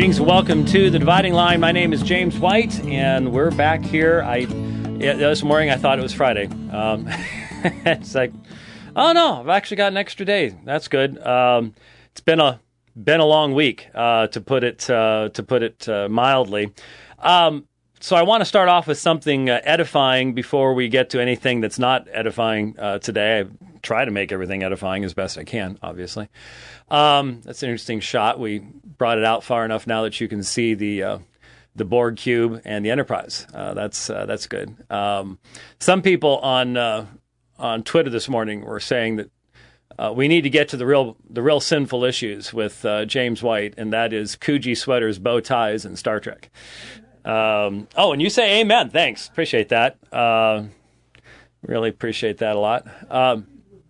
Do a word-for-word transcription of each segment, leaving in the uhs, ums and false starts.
Greetings and welcome to The Dividing Line. My name is James White, and we're back here. I yeah, this morning I thought it was Friday. Um, it's like, oh no, I've actually got an extra day. That's good. Um, it's been a been a long week, uh, to put it uh, to put it uh, mildly. Um, so I want to start off with something uh, edifying before we get to anything that's not edifying uh, today. I try to make everything edifying as best I can, obviously. Um, that's an interesting shot. We brought it out far enough now that you can see the uh, the Borg cube and the Enterprise. Uh, that's uh, that's good. Um, some people on uh, on Twitter this morning were saying that uh, we need to get to the real the real sinful issues with uh, James White, and that is Coogee sweaters, bow ties, and Star Trek. Um, oh, and you say amen. Thanks. Appreciate that. Uh, really appreciate that a lot. Um,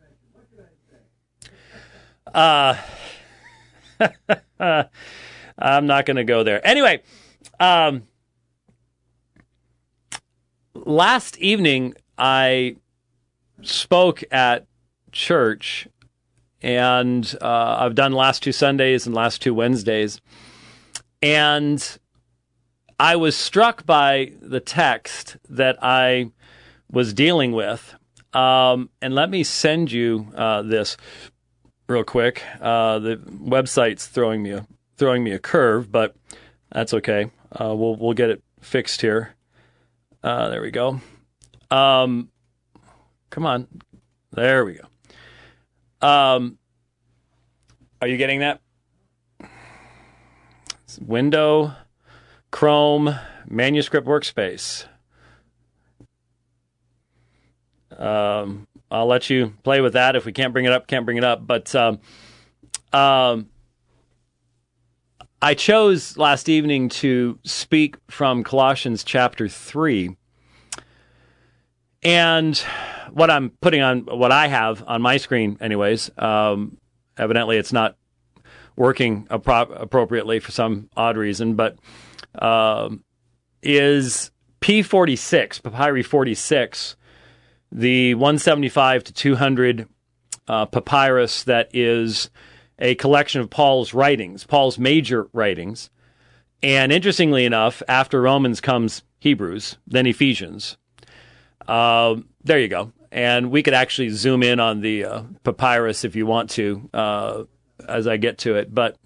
uh, I'm not going to go there. Anyway, um, last evening I spoke at church, and uh, I've done last two Sundays and last two Wednesdays, and I was struck by the text that I was dealing with. Um, and let me send you uh, this real quick. Uh, the website's throwing me a throwing me a curve, but that's okay. Uh, we'll we'll get it fixed here. Uh, there we go. Um, come on, there we go. Um, are you getting that? It's window, Chrome, Manuscript Workspace. Um, I'll let you play with that. If we can't bring it up, can't bring it up. But um, um, I chose last evening to speak from Colossians chapter three. And what I'm putting on, what I have on my screen anyways, um, evidently it's not working appro- appropriately for some odd reason, but um, is P forty-six, Papyri forty-six, the one seventy-five to two hundred uh, papyrus that is a collection of Paul's writings, Paul's major writings. And interestingly enough, after Romans comes Hebrews, then Ephesians. Uh, there you go. And we could actually zoom in on the uh, papyrus if you want to uh, as I get to it. But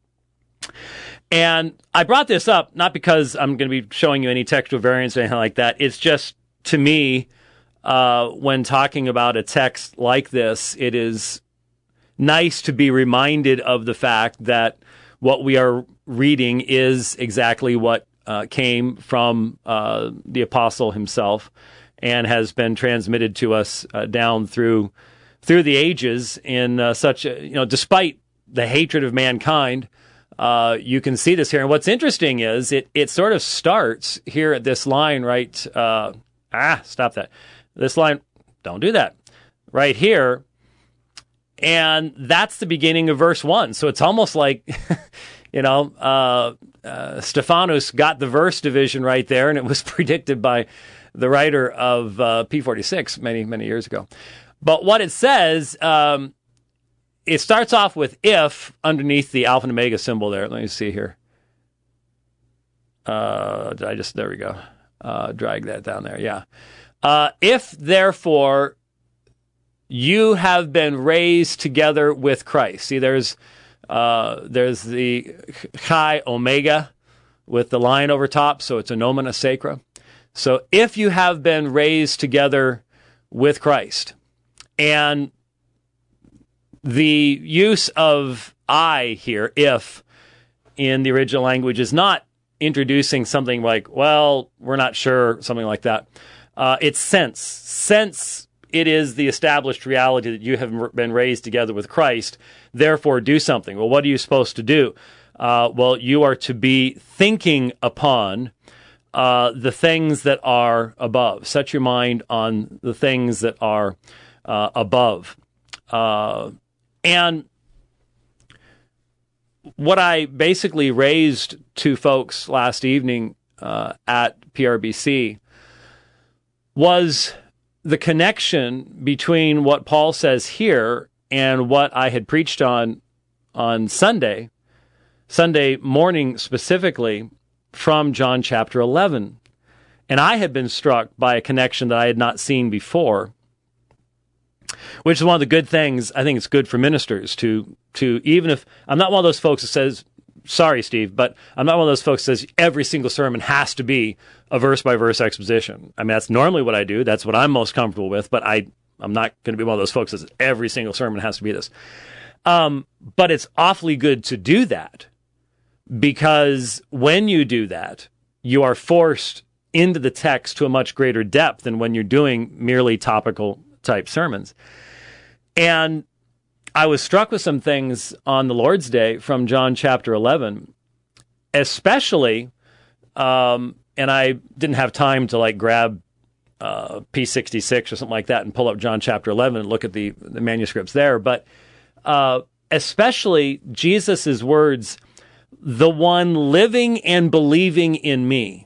and I brought this up not because I'm going to be showing you any textual variants or anything like that. It's just, to me, Uh, when talking about a text like this, it is nice to be reminded of the fact that what we are reading is exactly what uh, came from uh, the apostle himself and has been transmitted to us uh, down through through the ages in uh, such a, you know, despite the hatred of mankind, uh, you can see this here. And what's interesting is it it sort of starts here at this line, right? Uh, ah, stop that. This line, don't do that, right here. And that's the beginning of verse one. So it's almost like, you know, uh, uh, Stephanus got the verse division right there, and it was predicted by the writer of uh, P forty-six many, many years ago. But what it says, um, it starts off with if underneath the Alpha and Omega symbol there. Let me see here. Uh, did I just, there we go. Uh, drag that down there, yeah. Uh, if, therefore, you have been raised together with Christ. See, there's uh, there's the Chi Omega with the line over top, so it's a nomina sacra. So if you have been raised together with Christ, and the use of I here, if, in the original language is not introducing something like, well, we're not sure, something like that. Uh, it's since. Since it is the established reality that you have been raised together with Christ, therefore do something. Well, what are you supposed to do? Uh, well, you are to be thinking upon uh, the things that are above. Set your mind on the things that are uh, above. Uh, and what I basically raised to folks last evening uh, at P R B C was the connection between what Paul says here and what I had preached on on Sunday, Sunday morning specifically from John chapter eleven. And I had been struck by a connection that I had not seen before, which is one of the good things. I think it's good for ministers to, to even if, I'm not one of those folks that says, sorry, Steve, but I'm not one of those folks that says every single sermon has to be a verse-by-verse exposition. I mean, that's normally what I do. That's what I'm most comfortable with, but I, I'm not going to be one of those folks that says every single sermon has to be this. Um, but it's awfully good to do that, because when you do that, you are forced into the text to a much greater depth than when you're doing merely topical type sermons. And I was struck with some things on the Lord's Day from John chapter eleven, especially, um, and I didn't have time to like grab uh, P sixty-six or something like that and pull up John chapter eleven and look at the, the manuscripts there, but uh, especially Jesus's words, "The one living and believing in me."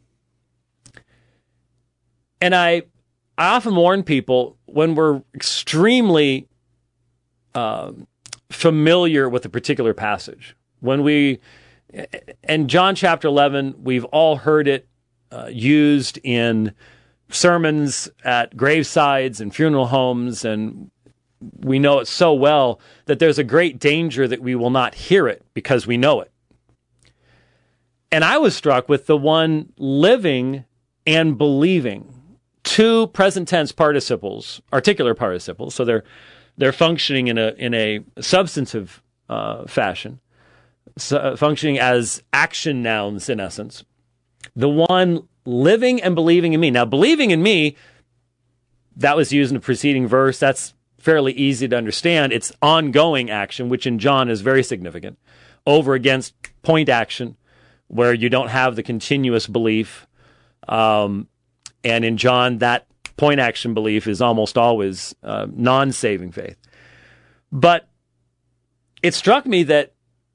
And I, I often warn people when we're extremely uh, familiar with a particular passage, when we, in John chapter eleven, we've all heard it uh, used in sermons at gravesides and funeral homes, and we know it so well that there's a great danger that we will not hear it because we know it. And I was struck with the one living and believing. Two present tense participles, articular participles, so they're they're functioning in a in a substantive uh, fashion, so, functioning as action nouns in essence. The one living and believing in me. Now, believing in me, that was used in the preceding verse. That's fairly easy to understand. It's ongoing action, which in John is very significant, over against point action, where you don't have the continuous belief. Um, And in John, that point action belief is almost always uh, non-saving faith. But it struck me that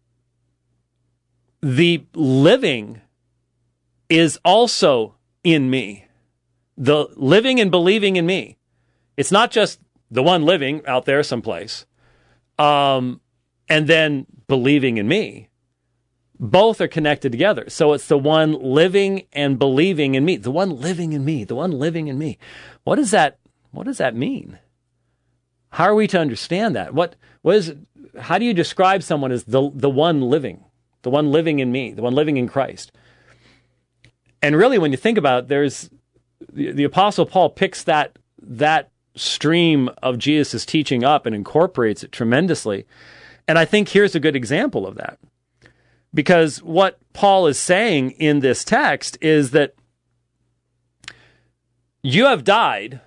the living is also in me. The living and believing in me. It's not just the one living out there someplace, um, and then believing in me. Both are connected together. So it's the one living and believing in me. The one living in me. The one living in me. What does that, what does that mean? How are we to understand that? What, what is, how do you describe someone as the, the one living? The one living in me. The one living in Christ. And really, when you think about it, there's, the, the Apostle Paul picks that, that stream of Jesus' teaching up and incorporates it tremendously. And I think here's a good example of that. Because what Paul is saying in this text is that you have died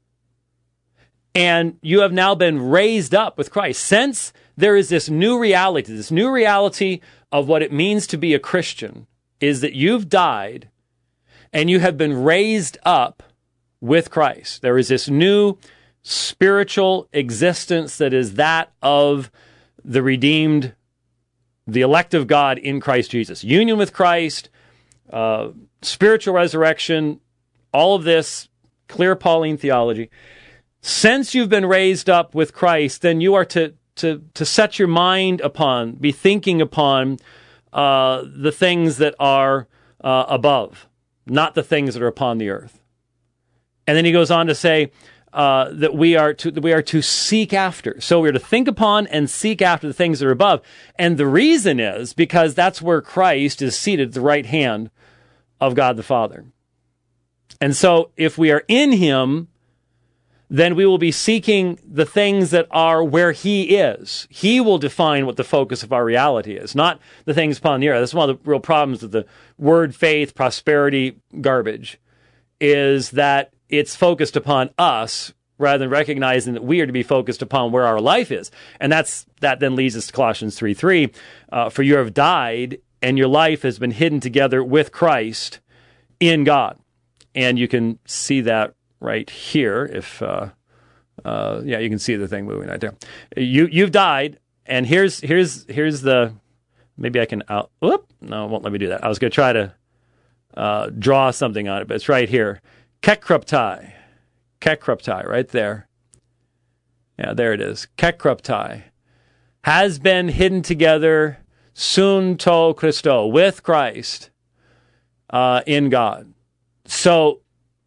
and you have now been raised up with Christ. Since there is this new reality, this new reality of what it means to be a Christian, is that you've died and you have been raised up with Christ. There is this new spiritual existence that is that of the redeemed, the elect of God in Christ Jesus. Union with Christ, uh, spiritual resurrection, all of this, clear Pauline theology. Since you've been raised up with Christ, then you are to to to set your mind upon, be thinking upon uh, the things that are uh, above, not the things that are upon the earth. And then he goes on to say, Uh, that we are to that we are to seek after. So we are to think upon and seek after the things that are above. And the reason is because that's where Christ is seated at the right hand of God the Father. And so if we are in him, then we will be seeking the things that are where he is. He will define what the focus of our reality is, not the things upon the earth. That's one of the real problems with the word faith, prosperity, garbage, is that it's focused upon us rather than recognizing that we are to be focused upon where our life is. And that's that then leads us to Colossians three three. Uh, for you have died, and your life has been hidden together with Christ in God. And you can see that right here. If uh, uh, yeah, you can see the thing moving right there. You you've died, and here's here's here's the maybe I can out. Whoop! No, it won't let me do that. I was going to try to uh, draw something on it, but it's right here. Kekruptai. Kekruptai, right there. Yeah, there it is. Kekruptai. Has been hidden together, sun to Christo, with Christ uh, in God. So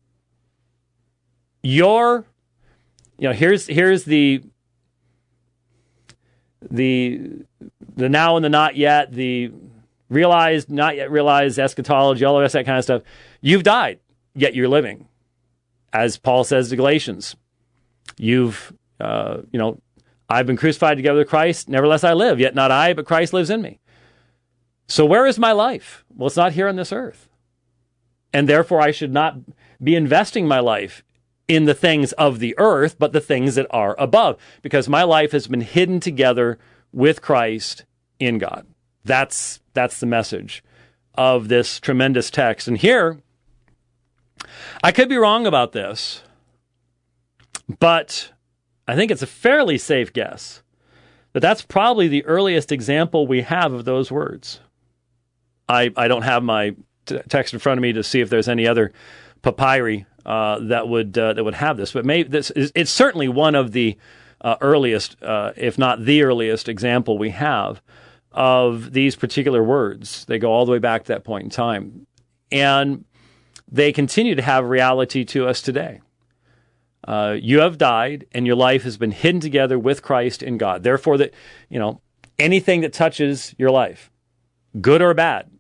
your, you know, here's here's the the the now and the not yet, the realized, not yet realized, eschatology, all the rest of that kind of stuff. You've died, yet you're living. As Paul says to Galatians, you've, uh, you know, I've been crucified together with Christ, nevertheless I live, yet not I, but Christ lives in me. So where is my life? Well, it's not here on this earth. And therefore I should not be investing my life in the things of the earth, but the things that are above, because my life has been hidden together with Christ in God. That's, that's the message of this tremendous text. And here, I could be wrong about this, but I think it's a fairly safe guess that that's probably the earliest example we have of those words. I, I don't have my t- text in front of me to see if there's any other papyri uh, that would uh, that would have this, but maybe this is, it's certainly one of the uh, earliest, uh, if not the earliest example we have of these particular words. They go all the way back to that point in time, and they continue to have reality to us today. Uh, you have died, and your life has been hidden together with Christ in God. Therefore, that, you know, anything that touches your life, good or bad,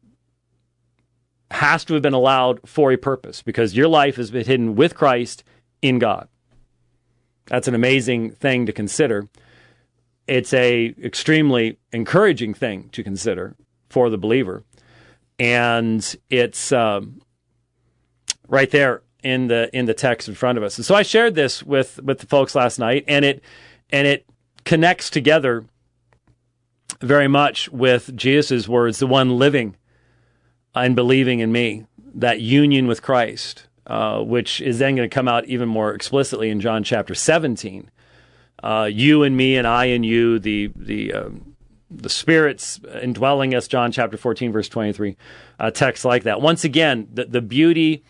has to have been allowed for a purpose, because your life has been hidden with Christ in God. That's an amazing thing to consider. It's a extremely encouraging thing to consider for the believer, and it's um, right there in the in the text in front of us. And so I shared this with with the folks last night, and it and it connects together very much with Jesus' words, the one living and believing in me, that union with Christ, uh, which is then going to come out even more explicitly in John chapter seventeen. Uh, you and me and I and you, the the um, the Spirit's indwelling us, John chapter fourteen, verse twenty-three, uh, text like that. Once again, the, the beauty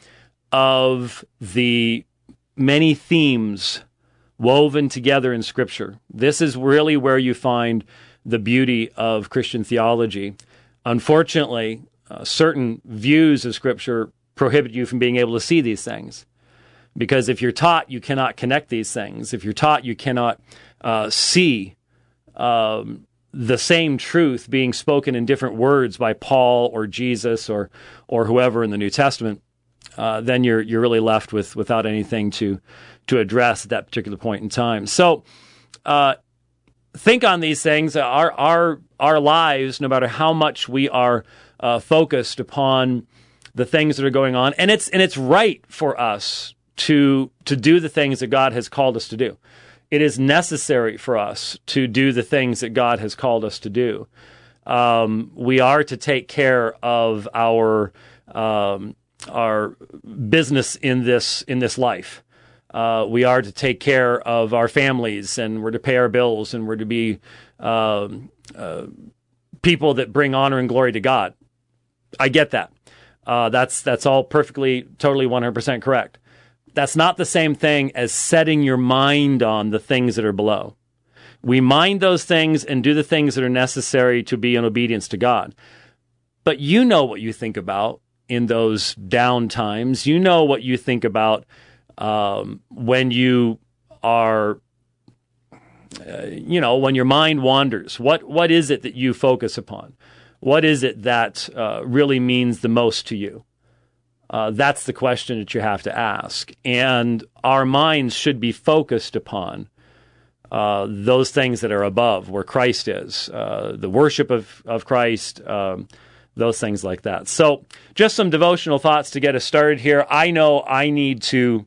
of the many themes woven together in Scripture. This is really where you find the beauty of Christian theology. Unfortunately, uh, certain views of Scripture prohibit you from being able to see these things. Because if you're taught, you cannot connect these things. If you're taught, you cannot uh, see um, the same truth being spoken in different words by Paul or Jesus or or whoever in the New Testament. Uh, then you're you're really left with without anything to to address at that particular point in time. So uh, think on these things. Our our our lives, no matter how much we are uh, focused upon the things that are going on, and it's and it's right for us to to do the things that God has called us to do. It is necessary for us to do the things that God has called us to do. Um, we are to take care of our um, our business in this in this life. Uh, we are to take care of our families, and we're to pay our bills, and we're to be um, uh, people that bring honor and glory to God. I get that. Uh, that's that's all perfectly, totally, one hundred percent correct. That's not the same thing as setting your mind on the things that are below. We mind those things and do the things that are necessary to be in obedience to God. But you know what you think about in those down times. You know what you think about um, when you are, uh, you know, when your mind wanders. What what is it that you focus upon? What is it that uh, really means the most to you? Uh, that's the question that you have to ask. And our minds should be focused upon uh, those things that are above, where Christ is, uh, the worship of, of Christ, um, those things like that. So just some devotional thoughts to get us started here. I know I need to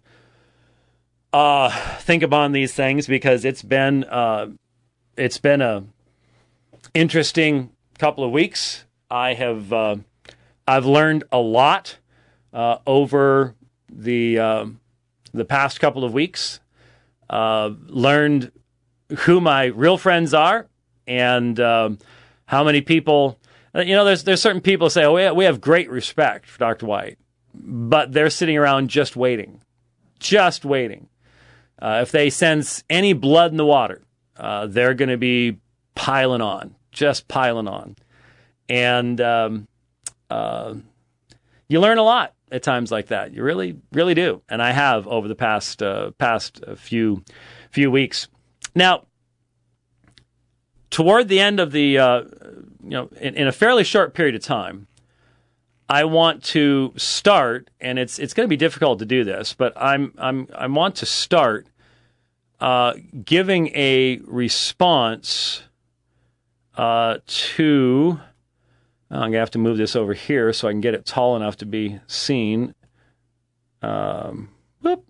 uh, think upon these things, because it's been uh, it's been a interesting couple of weeks. I have uh, I've learned a lot Uh, over the uh, the past couple of weeks, uh, learned who my real friends are, and um, how many people. You know, there's there's certain people who say, "Oh, we have, we have great respect for Doctor White," but they're sitting around just waiting, just waiting. Uh, if they sense any blood in the water, uh, they're going to be piling on, just piling on. And um, uh, you learn a lot at times like that. You really, really do. And I have over the past uh, past few few weeks. Now, toward the end of the, uh, you know, in, in a fairly short period of time, I want to start, and it's it's going to be difficult to do this, but I'm I'm I want to start uh, giving a response uh, to. I'm going to have to move this over here so I can get it tall enough to be seen. Um, whoop.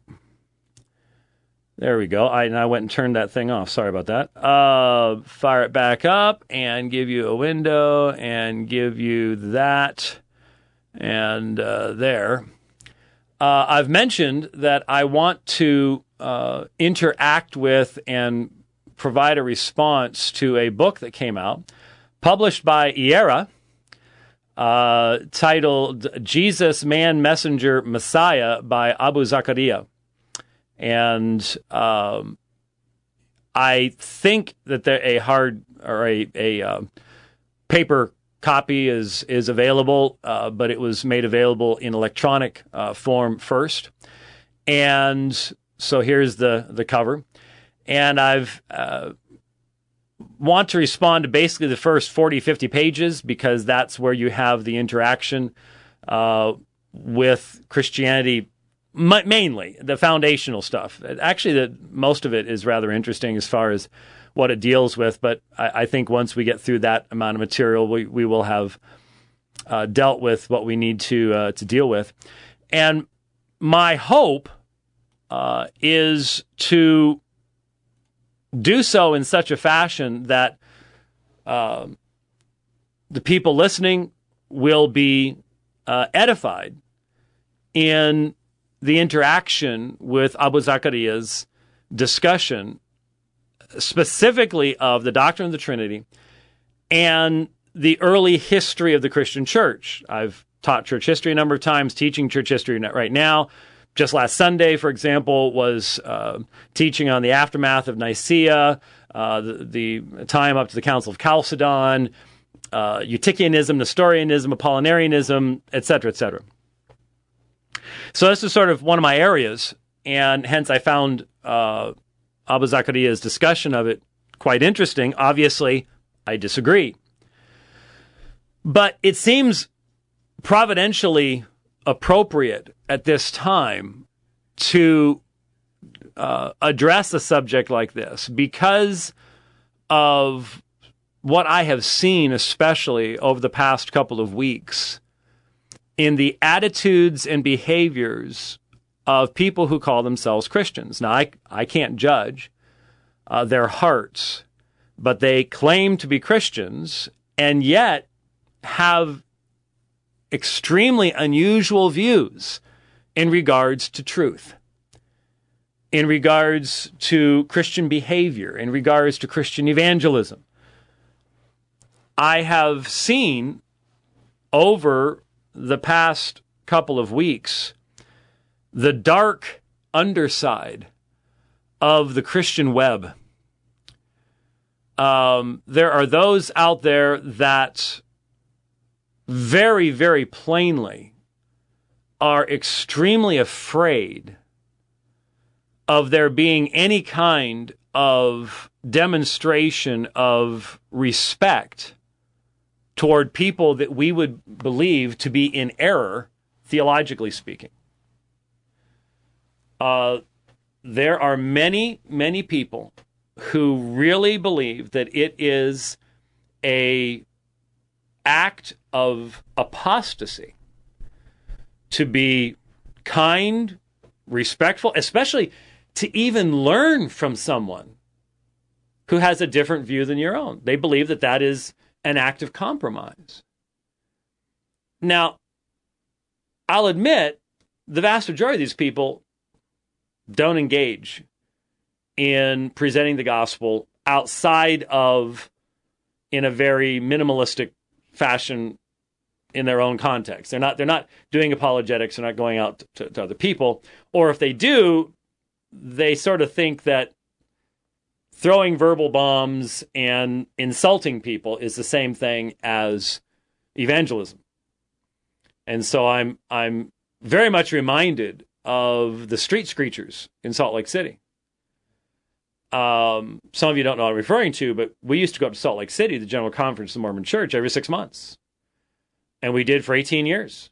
There we go. I, and I went and turned that thing off. Sorry about that. Uh, fire it back up and give you a window and give you that. And uh, there. Uh, I've mentioned that I want to uh, interact with and provide a response to a book that came out, published by IERA, uh, titled Jesus, Man, Messenger, Messiah by Abu Zakaria. And um, I think that there a hard or a, a uh, paper copy is is available, uh, but it was made available in electronic uh, form first. And so here's the, the cover. And I've uh, want to respond to basically the first forty, fifty pages, because that's where you have the interaction uh, with Christianity, m- mainly the foundational stuff. Actually, the, most of it is rather interesting as far as what it deals with, but I, I think once we get through that amount of material, we, we will have uh, dealt with what we need to uh, to deal with. And my hope uh, is to do so in such a fashion that uh, the people listening will be uh, edified in the interaction with Abu Zakaria's discussion, specifically of the doctrine of the Trinity and the early history of the Christian church. I've taught church history a number of times, teaching church history right now. Just last Sunday, for example, was uh, teaching on the aftermath of Nicaea, uh, the, the time up to the Council of Chalcedon, uh, Eutychianism, Nestorianism, Apollinarianism, et cetera, et cetera. So this is sort of one of my areas, and hence I found uh, Abu Zakaria's discussion of it quite interesting. Obviously, I disagree. But it seems providentially appropriate at this time to uh, address a subject like this because of what I have seen, especially over the past couple of weeks, in the attitudes and behaviors of people who call themselves Christians. Now, I, I can't judge uh, their hearts, but they claim to be Christians and yet have extremely unusual views in regards to truth, in regards to Christian behavior, in regards to Christian evangelism. I have seen over the past couple of weeks the dark underside of the Christian web. Um, there are those out there that very, very plainly are extremely afraid of there being any kind of demonstration of respect toward people that we would believe to be in error, theologically speaking. Uh, there are many, many people who really believe that it is a act of apostasy to be kind, respectful, especially to even learn from someone who has a different view than your own. They believe that that is an act of compromise. Now, I'll admit, the vast majority of these people don't engage in presenting the gospel outside of, in a very minimalistic fashion, in their own context. They're not, they're not doing apologetics. They're not going out to, to other people. Or if they do, they sort of think that throwing verbal bombs and insulting people is the same thing as evangelism. And so I'm I'm very much reminded of the street screechers in Salt Lake City. Um, some of you don't know what I'm referring to, but we used to go up to Salt Lake City, the General Conference of the Mormon Church, every six months. And we did for eighteen years.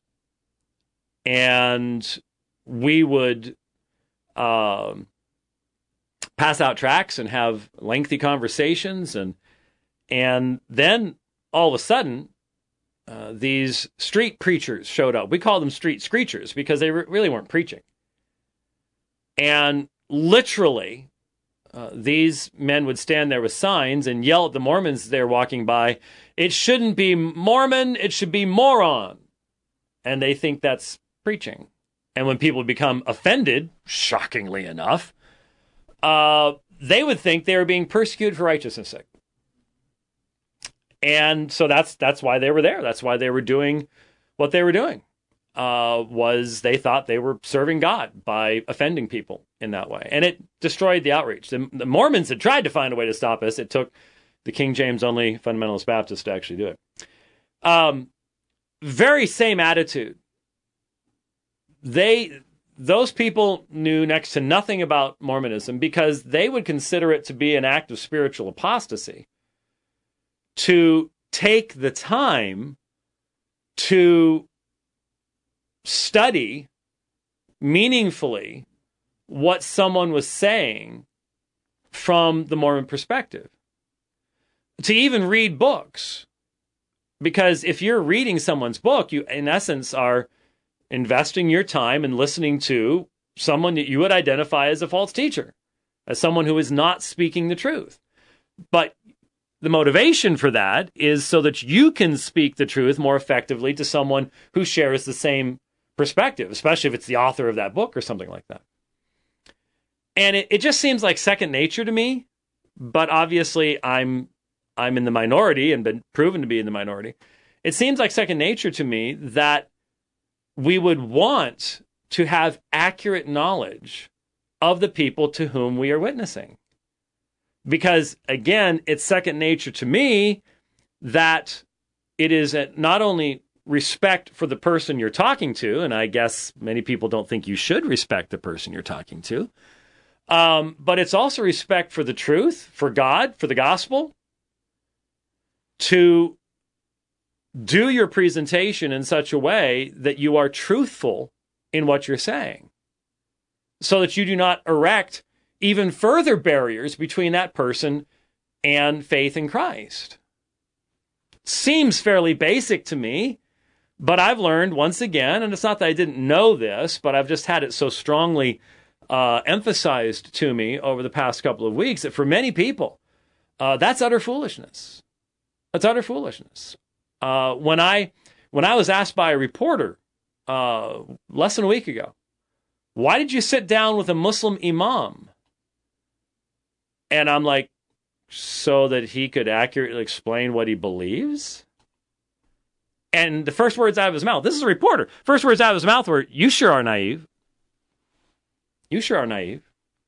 And we would um, pass out tracts and have lengthy conversations. And, and then all of a sudden, uh, these street preachers showed up. We call them street screechers because they re- really weren't preaching. And literally, Uh, these men would stand there with signs and yell at the Mormons they're walking by, "It shouldn't be Mormon, it should be moron." And they think that's preaching. And when people become offended, shockingly enough, uh, they would think they were being persecuted for righteousness' sake. And so that's that's why they were there. That's why they were doing what they were doing. Uh, was they thought they were serving God by offending people in that way. And it destroyed the outreach. The, the Mormons had tried to find a way to stop us. It took the King James-only Fundamentalist Baptists to actually do it. Um, very same attitude. They, those people knew next to nothing about Mormonism because they would consider it to be an act of spiritual apostasy to take the time to study meaningfully what someone was saying from the Mormon perspective. To even read books. Because if you're reading someone's book, you, in essence, are investing your time in listening to someone that you would identify as a false teacher, as someone who is not speaking the truth. But the motivation for that is so that you can speak the truth more effectively to someone who shares the same perspective, especially if it's the author of that book or something like that. And it, it just seems like second nature to me, but obviously I'm I'm in the minority and been proven to be in the minority. It seems like second nature to me that we would want to have accurate knowledge of the people to whom we are witnessing. Because, again, it's second nature to me that it is not only respect for the person you're talking to, and I guess many people don't think you should respect the person you're talking to, um, but it's also respect for the truth, for God, for the gospel, to do your presentation in such a way that you are truthful in what you're saying, so that you do not erect even further barriers between that person and faith in Christ. Seems fairly basic to me, but I've learned once again, and it's not that I didn't know this, but I've just had it so strongly uh, emphasized to me over the past couple of weeks that for many people, uh, that's utter foolishness. That's utter foolishness. Uh, when I when I was asked by a reporter uh, less than a week ago, why did you sit down with a Muslim imam? And I'm like, so that he could accurately explain what he believes? And the first words out of his mouth, this is a reporter, first words out of his mouth were, you sure are naive. You sure are naive.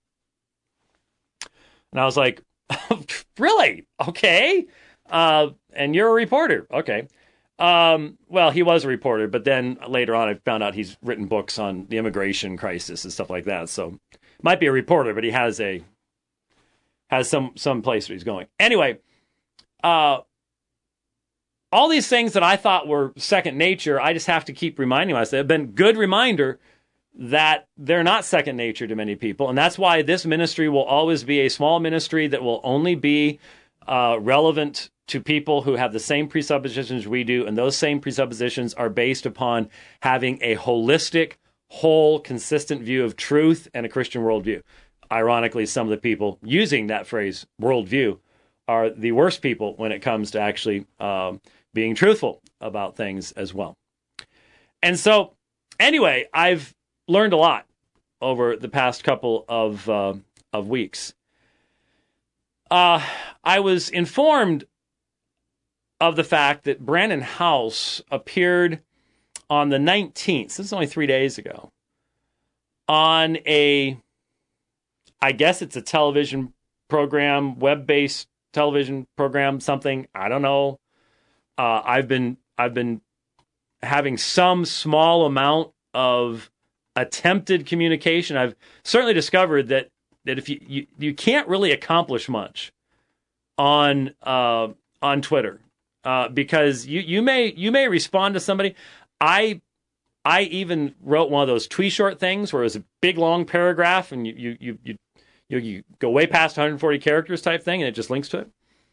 And I was like, really? Okay. Uh, and you're a reporter. Okay. Um, well, he was a reporter, but then later on I found out he's written books on the immigration crisis and stuff like that. So might be a reporter, but he has a has some some place where he's going. Anyway, uh, all these things that I thought were second nature, I just have to keep reminding myself. They've been good reminder that they're not second nature to many people. And that's why this ministry will always be a small ministry that will only be uh, relevant to people who have the same presuppositions we do. And those same presuppositions are based upon having a holistic, whole, consistent view of truth and a Christian worldview. Ironically, some of the people using that phrase, worldview, are the worst people when it comes to actually um, being truthful about things as well. And so, anyway, I've learned a lot over the past couple of uh, of weeks. Uh, I was informed of the fact that Brandon House appeared on the nineteenth, this is only three days ago, on a, I guess it's a television program, web-based television program, something, I don't know. Uh, I've been I've been having some small amount of attempted communication. I've certainly discovered that that if you you, you can't really accomplish much on uh, on Twitter uh, because you you may you may respond to somebody. I I even wrote one of those tweet short things where it was a big long paragraph and you you you you, you, you go way past one hundred forty characters type thing and it just links to it.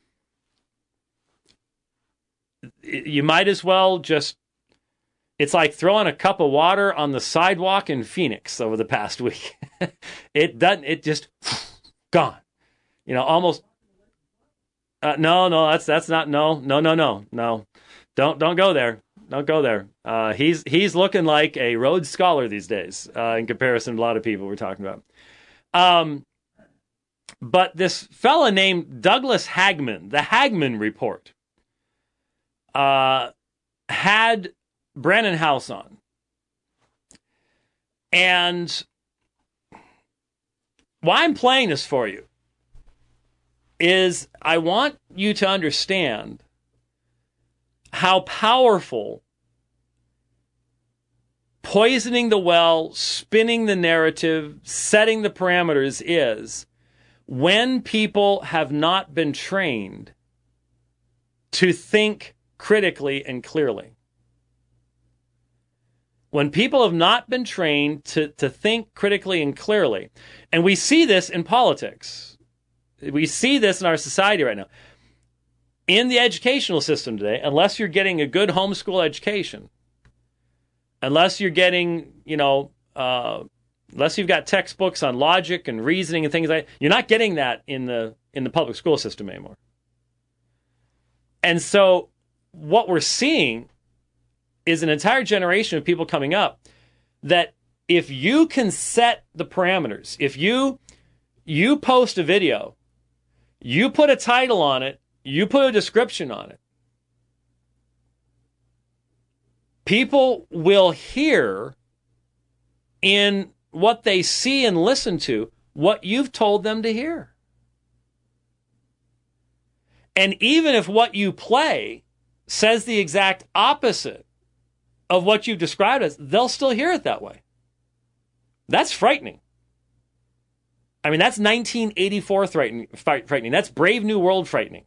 You might as well just, it's like throwing a cup of water on the sidewalk in Phoenix over the past week. It doesn't, it just gone, you know, almost. Uh, no, no, that's, that's not, no, no, no, no, no, don't, don't go there. Don't go there. Uh, he's, he's looking like a Rhodes Scholar these days, uh, in comparison to a lot of people we're talking about. Um, but this fella named Douglas Hagman, the Hagman Report, Uh, had Brannon Howse on. And why I'm playing this for you is I want you to understand how powerful poisoning the well, spinning the narrative, setting the parameters is when people have not been trained to think critically and clearly. When people have not been trained to, to think critically and clearly, and we see this in politics, we see this in our society right now, in the educational system today, unless you're getting a good homeschool education, unless you're getting, you know, uh, unless you've got textbooks on logic and reasoning and things like that, you're not getting that in the in the public school system anymore. And so what we're seeing is an entire generation of people coming up that if you can set the parameters, if you you post a video, you put a title on it, you put a description on it, people will hear in what they see and listen to what you've told them to hear. And even if what you play says the exact opposite of what you've described as, they'll still hear it that way. That's frightening. I mean, that's nineteen eighty-four frightening. frightening. That's Brave New World frightening.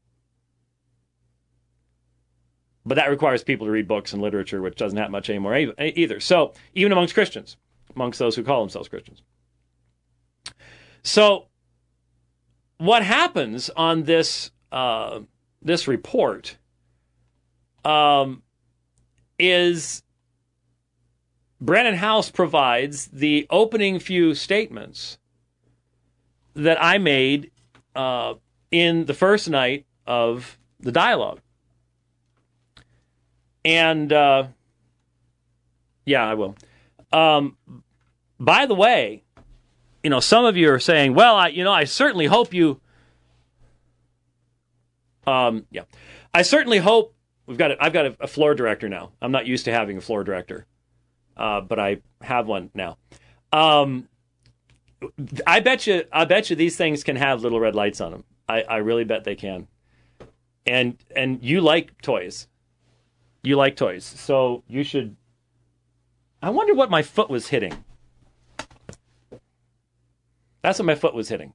But that requires people to read books and literature, which doesn't have much anymore either. So, even amongst Christians, amongst those who call themselves Christians. So, what happens on this uh, this report um, is Brannon Howse provides the opening few statements that I made uh, in the first night of the dialogue. And, uh, yeah, I will. Um, by the way, you know, some of you are saying, well, I, you know, I certainly hope you, um, yeah, I certainly hope we've got, a, I've got a, a floor director now. I'm not used to having a floor director, uh, but I have one now. Um, I bet you, I bet you these things can have little red lights on them. I, I really bet they can. And, and you like toys. You like toys, so you should... I wonder what my foot was hitting. That's what my foot was hitting.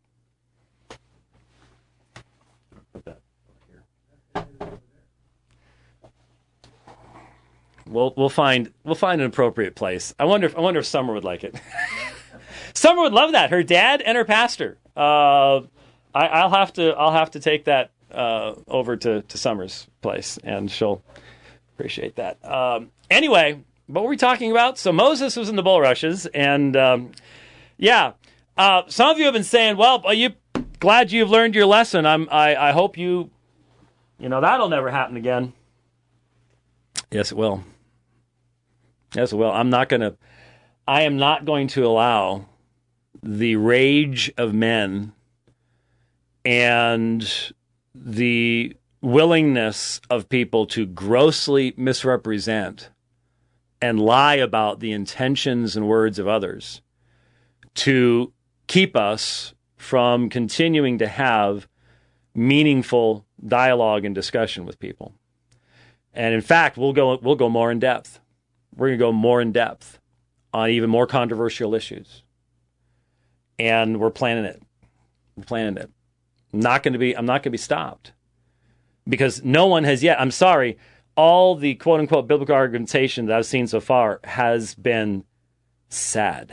Put that over here. We'll we'll find we'll find an appropriate place. I wonder if I wonder if Summer would like it. Summer would love that. Her dad and her pastor. Uh, I, I'll have to I'll have to take that uh, over to to Summer's place, and she'll. Appreciate that. Um, anyway, what were we talking about? So Moses was in the bulrushes, and um, yeah, uh, some of you have been saying, "Well, are you glad you've learned your lesson? I'm. I, I hope you, you know, that'll never happen again." Yes, it will. Yes, it will. I'm not going to. I am not going to allow the rage of men and the willingness of people to grossly misrepresent and lie about the intentions and words of others to keep us from continuing to have meaningful dialogue and discussion with people. And in fact, we'll go we'll go more in depth. We're going to go more in depth on even more controversial issues. And we're planning it. We're planning it. I'm not going to be I'm not going to be stopped. Because no one has yet, I'm sorry, all the quote-unquote biblical argumentation that I've seen so far has been sad.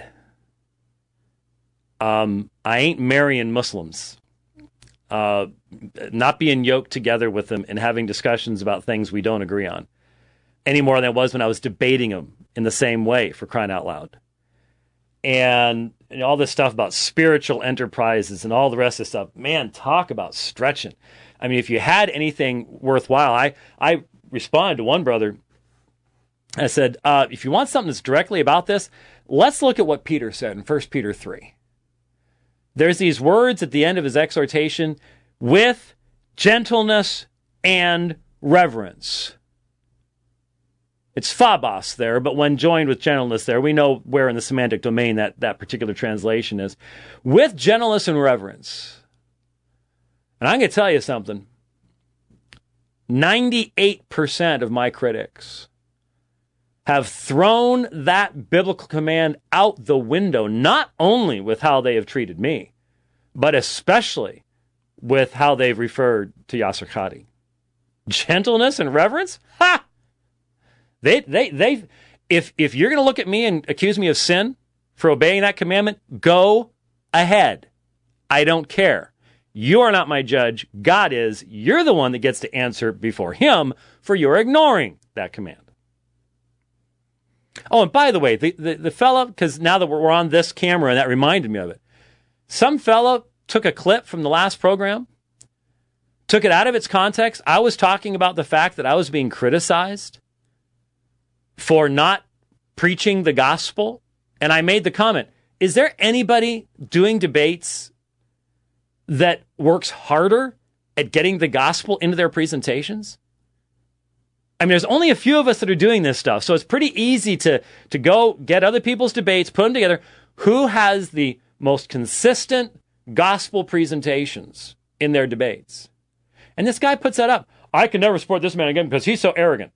Um, I ain't marrying Muslims. Uh, not being yoked together with them and having discussions about things we don't agree on. Any more than it was when I was debating them in the same way, for crying out loud. And, and all this stuff about spiritual enterprises and all the rest of the stuff. Man, talk about stretching. I mean, if you had anything worthwhile, I, I responded to one brother. I said, uh, if you want something that's directly about this, let's look at what Peter said in First Peter three. There's these words at the end of his exhortation, with gentleness and reverence. It's phobos there, but when joined with gentleness there, we know where in the semantic domain that, that particular translation is. With gentleness and reverence. And I'm going to tell you something. ninety-eight percent of my critics have thrown that biblical command out the window, not only with how they have treated me, but especially with how they've referred to Yasser Qadhi. Gentleness and reverence? Ha! They, they, they, if, if you're going to look at me and accuse me of sin for obeying that commandment, go ahead. I don't care. You are not my judge. God is. You're the one that gets to answer before him for your ignoring that command. Oh, and by the way, the, the, the fella, because now that we're on this camera, and that reminded me of it, some fella took a clip from the last program, took it out of its context. I was talking about the fact that I was being criticized for not preaching the gospel, and I made the comment, is there anybody doing debates that works harder at getting the gospel into their presentations? I mean, there's only a few of us that are doing this stuff, so it's pretty easy to, to go get other people's debates, put them together. Who has the most consistent gospel presentations in their debates? And this guy puts that up. I can never support this man again because he's so arrogant.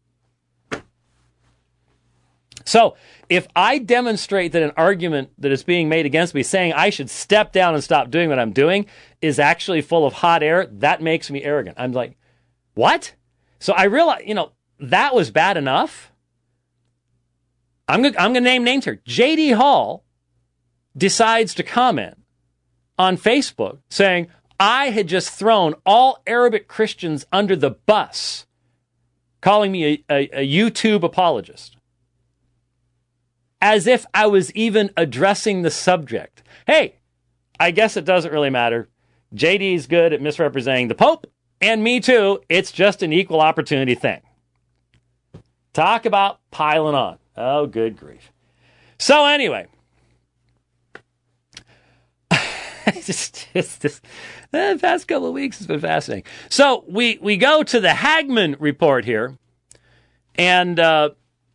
So if I demonstrate that an argument that is being made against me saying I should step down and stop doing what I'm doing is actually full of hot air, that makes me arrogant. I'm like, what? So I realize, you know, that was bad enough. I'm going I'm going to name names here. J D Hall decides to comment on Facebook saying, I had just thrown all Arabic Christians under the bus, calling me a, a, a YouTube apologist. As if I was even addressing the subject. Hey, I guess it doesn't really matter. J D's good at misrepresenting the Pope, and me too. It's just an equal opportunity thing. Talk about piling on. Oh, good grief. So anyway, just, just, just the past couple of weeks has been fascinating. So we, we go to the Hagmann report here, and uh,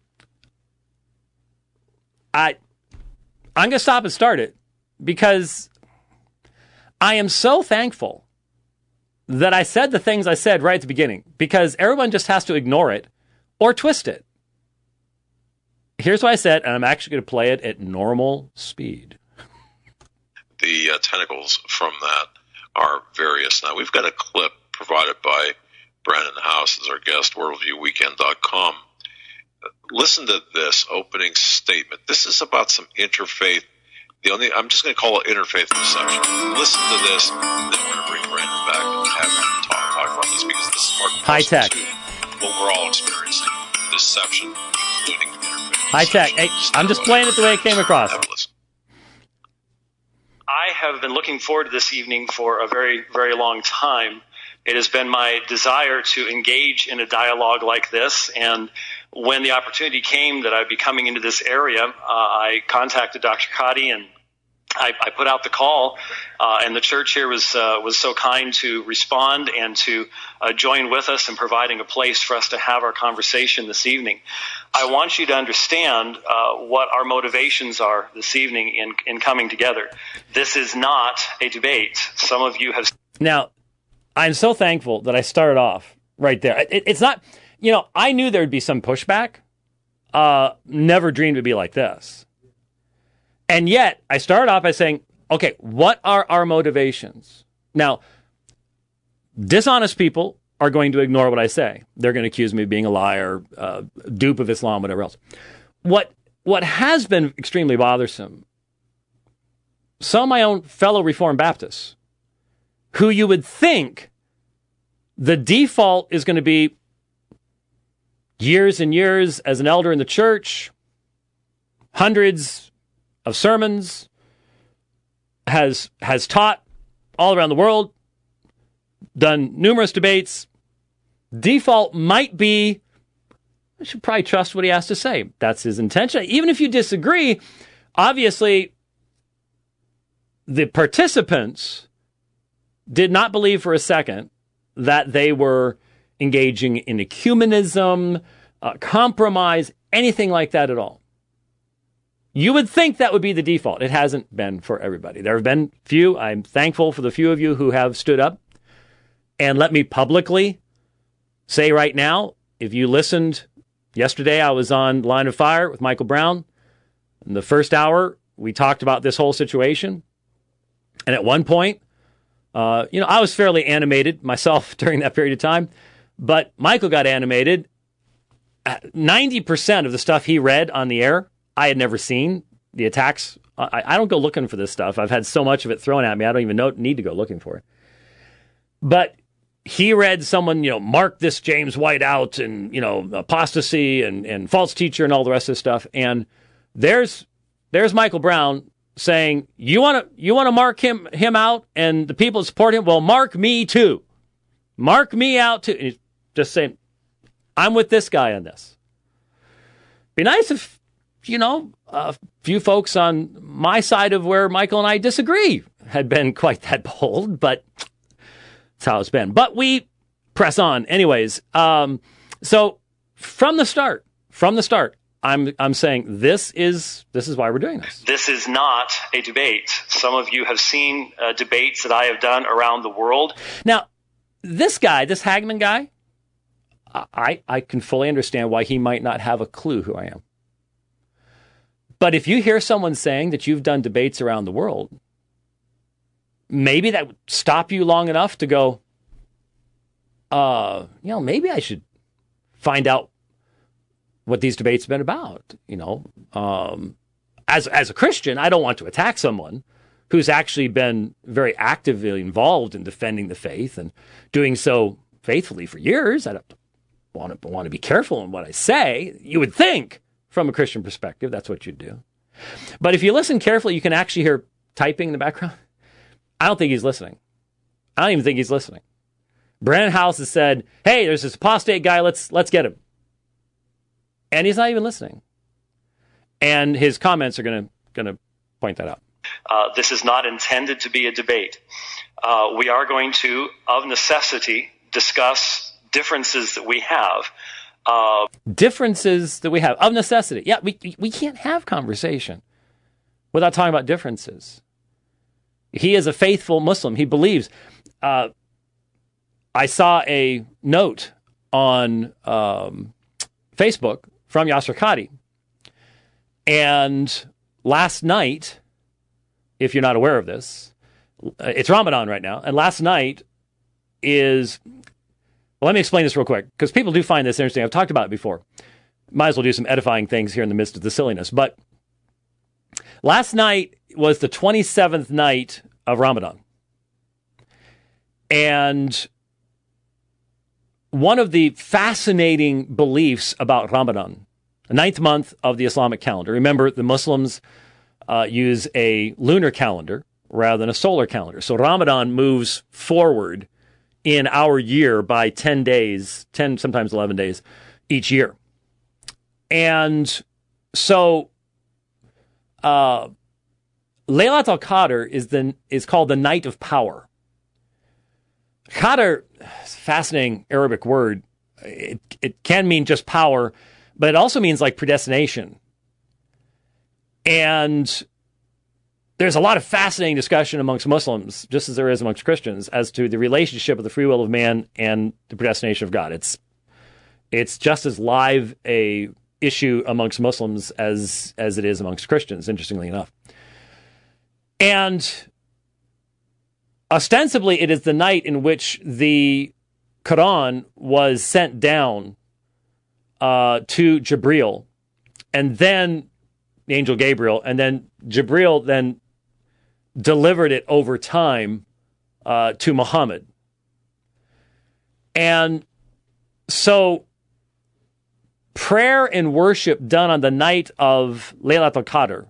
I, I'm going to stop and start it because I am so thankful that I said the things I said right at the beginning, because everyone just has to ignore it or twist it. Here's what I said, and I'm actually going to play it at normal speed. The uh, tentacles from that are various. Now, we've got a clip provided by Brandon House as our guest, worldview weekend dot com. Listen to this opening statement. This is about some interfaith. The only I'm just going to call it interfaith deception. Listen to this, and then we're going to bring Brandon back and have him talk, talk about this, because this is part high tech. What we're all experiencing: deception, including interfaith. High tech. Hey, I'm just playing it the way it came across. Have a listen. I have been looking forward to this evening for a very, very long time. It has been my desire to engage in a dialogue like this, and when the opportunity came that I'd be coming into this area, uh, I contacted Doctor Qadhi, and I, I put out the call, uh, and the church here was uh, was so kind to respond and to uh, join with us in providing a place for us to have our conversation this evening. I want you to understand uh, what our motivations are this evening in, in coming together. This is not a debate. Some of you have... Now, I'm so thankful that I started off right there. It, it's not... you know, I knew there'd be some pushback. Uh, never dreamed it'd be like this. And yet, I started off by saying, okay, what are our motivations? Now, dishonest people are going to ignore what I say. They're going to accuse me of being a liar, uh, dupe of Islam, whatever else. What what has been extremely bothersome, some of my own fellow Reformed Baptists, who you would think the default is going to be years and years as an elder in the church, hundreds of sermons, has has taught all around the world, done numerous debates. Default might be, I should probably trust what he has to say. That's his intention. Even if you disagree, obviously, the participants did not believe for a second that they were engaging in ecumenism, uh, compromise, anything like that at all. You would think that would be the default. It hasn't been for everybody. There have been few. I'm thankful for the few of you who have stood up. And let me publicly say right now, if you listened yesterday, I was on Line of Fire with Michael Brown. In the first hour, we talked about this whole situation. And at one point, uh, you know, I was fairly animated myself during that period of time. But Michael got animated. ninety percent of the stuff he read on the air, I had never seen. The attacks, I, I don't go looking for this stuff. I've had so much of it thrown at me, I don't even know, need to go looking for it. But he read someone, you know, mark this James White out and, you know, apostasy and, and false teacher and all the rest of this stuff. And there's there's Michael Brown saying, you want to you want to mark him him out and the people that support him? Well, mark me too. Mark me out too. And he's just saying, I'm with this guy on this. Be nice if, you know, a few folks on my side of where Michael and I disagree had been quite that bold, but that's how it's been. But we press on. Anyways, um, so from the start, from the start, I'm I'm saying this is this is why we're doing this. This is not a debate. Some of you have seen uh, debates that I have done around the world. Now, this guy, this Hagmann guy, I, I can fully understand why he might not have a clue who I am. But if you hear someone saying that you've done debates around the world, maybe that would stop you long enough to go, uh, you know, maybe I should find out what these debates have been about. You know, um, as as a Christian, I don't want to attack someone who's actually been very actively involved in defending the faith and doing so faithfully for years. I don't want to want to be careful in what I say. You would think, from a Christian perspective, that's what you'd do. But if you listen carefully, you can actually hear typing in the background. I don't think he's listening. I don't even think he's listening. Brandon House has said, hey, there's this apostate guy, let's let's get him. And he's not even listening. And his comments are going to going to point that out. Uh, this is not intended to be a debate. Uh, we are going to, of necessity, discuss differences that we have. Uh, differences that we have, of necessity. Yeah, we we can't have conversation without talking about differences. He is a faithful Muslim. He believes. Uh, I saw a note on um, Facebook from Yasser Qadhi. And last night, if you're not aware of this, it's Ramadan right now. And last night is, well, let me explain this real quick, because people do find this interesting. I've talked about it before. Might as well do some edifying things here in the midst of the silliness. But last night was the twenty-seventh night of Ramadan. And one of the fascinating beliefs about Ramadan, the ninth month of the Islamic calendar. Remember, the Muslims uh, use a lunar calendar rather than a solar calendar. So Ramadan moves forward in our year by ten days, ten, sometimes eleven days each year. And so uh, Laylat al-Qadr is, the, is called the night of power. Qadr is a fascinating Arabic word. It, it can mean just power, but it also means like predestination. And there's a lot of fascinating discussion amongst Muslims, just as there is amongst Christians, as to the relationship of the free will of man and the predestination of God. It's It's just as live a issue amongst Muslims as as it is amongst Christians, interestingly enough. And ostensibly, it is the night in which the Quran was sent down uh, to Jibril, and then the angel Gabriel, and then Jibril then delivered it over time uh, to Muhammad. And so prayer and worship done on the night of Laylatul Qadr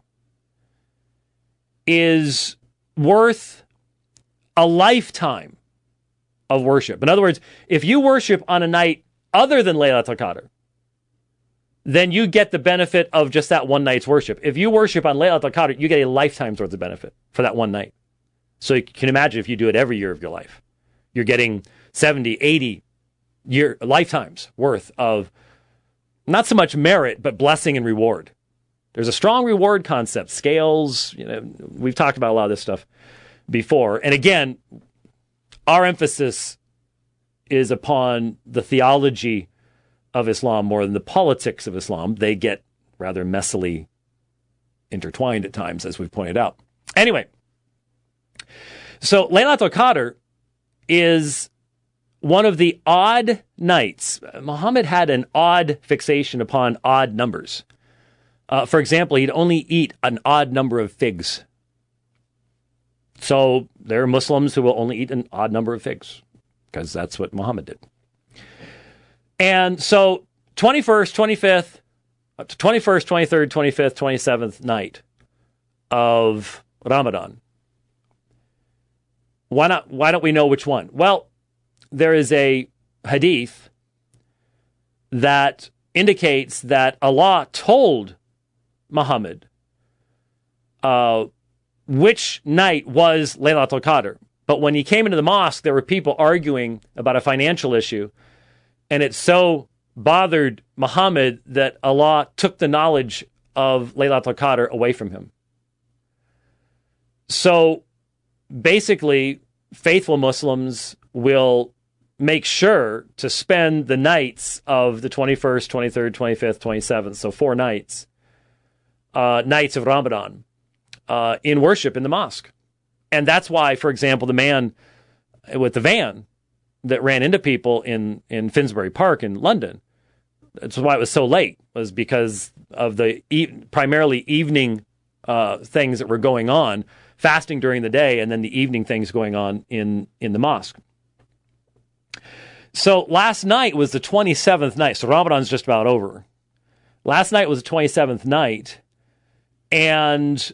is worth a lifetime of worship. In other words, if you worship on a night other than Laylatul Qadr, then you get the benefit of just that one night's worship. If you worship on Laylatul Qadr, you get a lifetime's worth of benefit for that one night. So you can imagine if you do it every year of your life, you're getting seventy, eighty year lifetimes worth of not so much merit, but blessing and reward. There's a strong reward concept, scales, you know, we've talked about a lot of this stuff before. And again, our emphasis is upon the theology of Islam more than the politics of Islam. They get rather messily intertwined at times, as we've pointed out. Anyway, so Laylatul Qadr is one of the odd nights. Muhammad had an odd fixation upon odd numbers. Uh, for example, he'd only eat an odd number of figs. So there are Muslims who will only eat an odd number of figs because that's what Muhammad did. And so twenty-first, twenty-fifth, up to twenty-first, twenty-third, twenty-fifth, twenty-seventh night of Ramadan. Why not? Why don't we know which one? Well, there is a hadith that indicates that Allah told Muhammad uh, which night was Laylatul Qadr. But when he came into the mosque, there were people arguing about a financial issue. And it so bothered Muhammad that Allah took the knowledge of Laylatul Qadr away from him. So basically, faithful Muslims will make sure to spend the nights of the twenty-first, twenty-third, twenty-fifth, twenty-seventh, so four nights, uh, nights of Ramadan, uh, in worship in the mosque. And that's why, for example, the man with the van that ran into people in, in Finsbury Park in London, that's why it was so late, was because of the e- primarily evening uh, things that were going on, fasting during the day, and then the evening things going on in, in the mosque. So last night was the twenty-seventh night. So Ramadan's just about over. Last night was the twenty-seventh night. And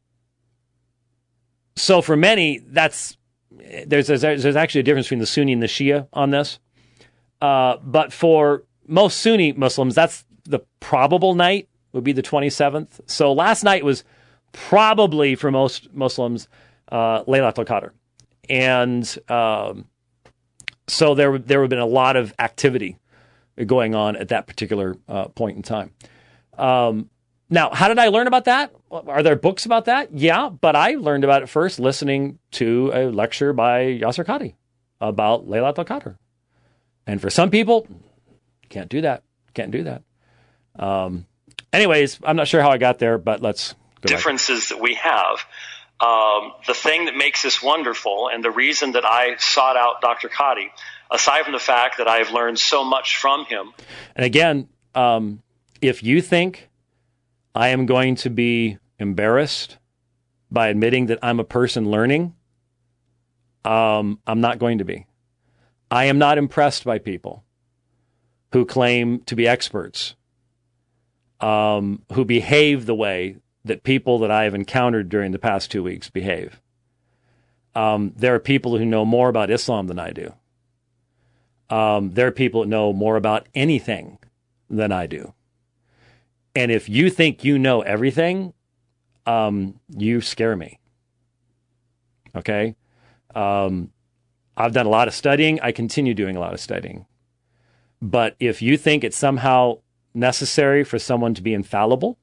so for many, that's there's, there's, there's actually a difference between the Sunni and the Shia on this. Uh, but for most Sunni Muslims, that's the probable night would be the twenty-seventh. So last night was probably for most Muslims, uh, Laylatul Qadr. And, um, So there, there would have been a lot of activity going on at that particular uh, point in time. Um, now, how did I learn about that? Are there books about that? Yeah, but I learned about it first listening to a lecture by Yasser Qadhi about Laylatul Qadr. And for some people, can't do that. Can't do that. Um, anyways, I'm not sure how I got there, but let's go differences back. That we have. Um, the thing that makes this wonderful, and the reason that I sought out Doctor Qadhi, aside from the fact that I've learned so much from him. And again, um, if you think I am going to be embarrassed by admitting that I'm a person learning, um, I'm not going to be. I am not impressed by people who claim to be experts, um, who behave the way that people that I have encountered during the past two weeks behave. Um, there are people who know more about Islam than I do. Um, there are people that know more about anything than I do. And if you think you know everything, um, you scare me. Okay? Um, I've done a lot of studying. I continue doing a lot of studying. But if you think it's somehow necessary for someone to be infallible,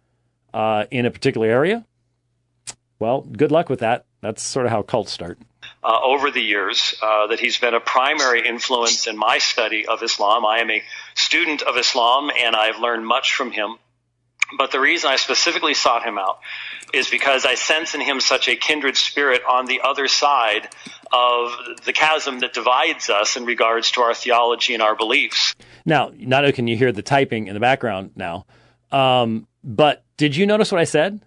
Uh, in a particular area, well, good luck with that. That's sort of how cults start. uh, over the years uh, that he's been a primary influence in my study of Islam. I am a student of Islam, and I've learned much from him. But the reason I specifically sought him out is because I sense in him such a kindred spirit on the other side of the chasm that divides us in regards to our theology and our beliefs. Now, not only can you hear the typing in the background now, um, but did you notice what I said?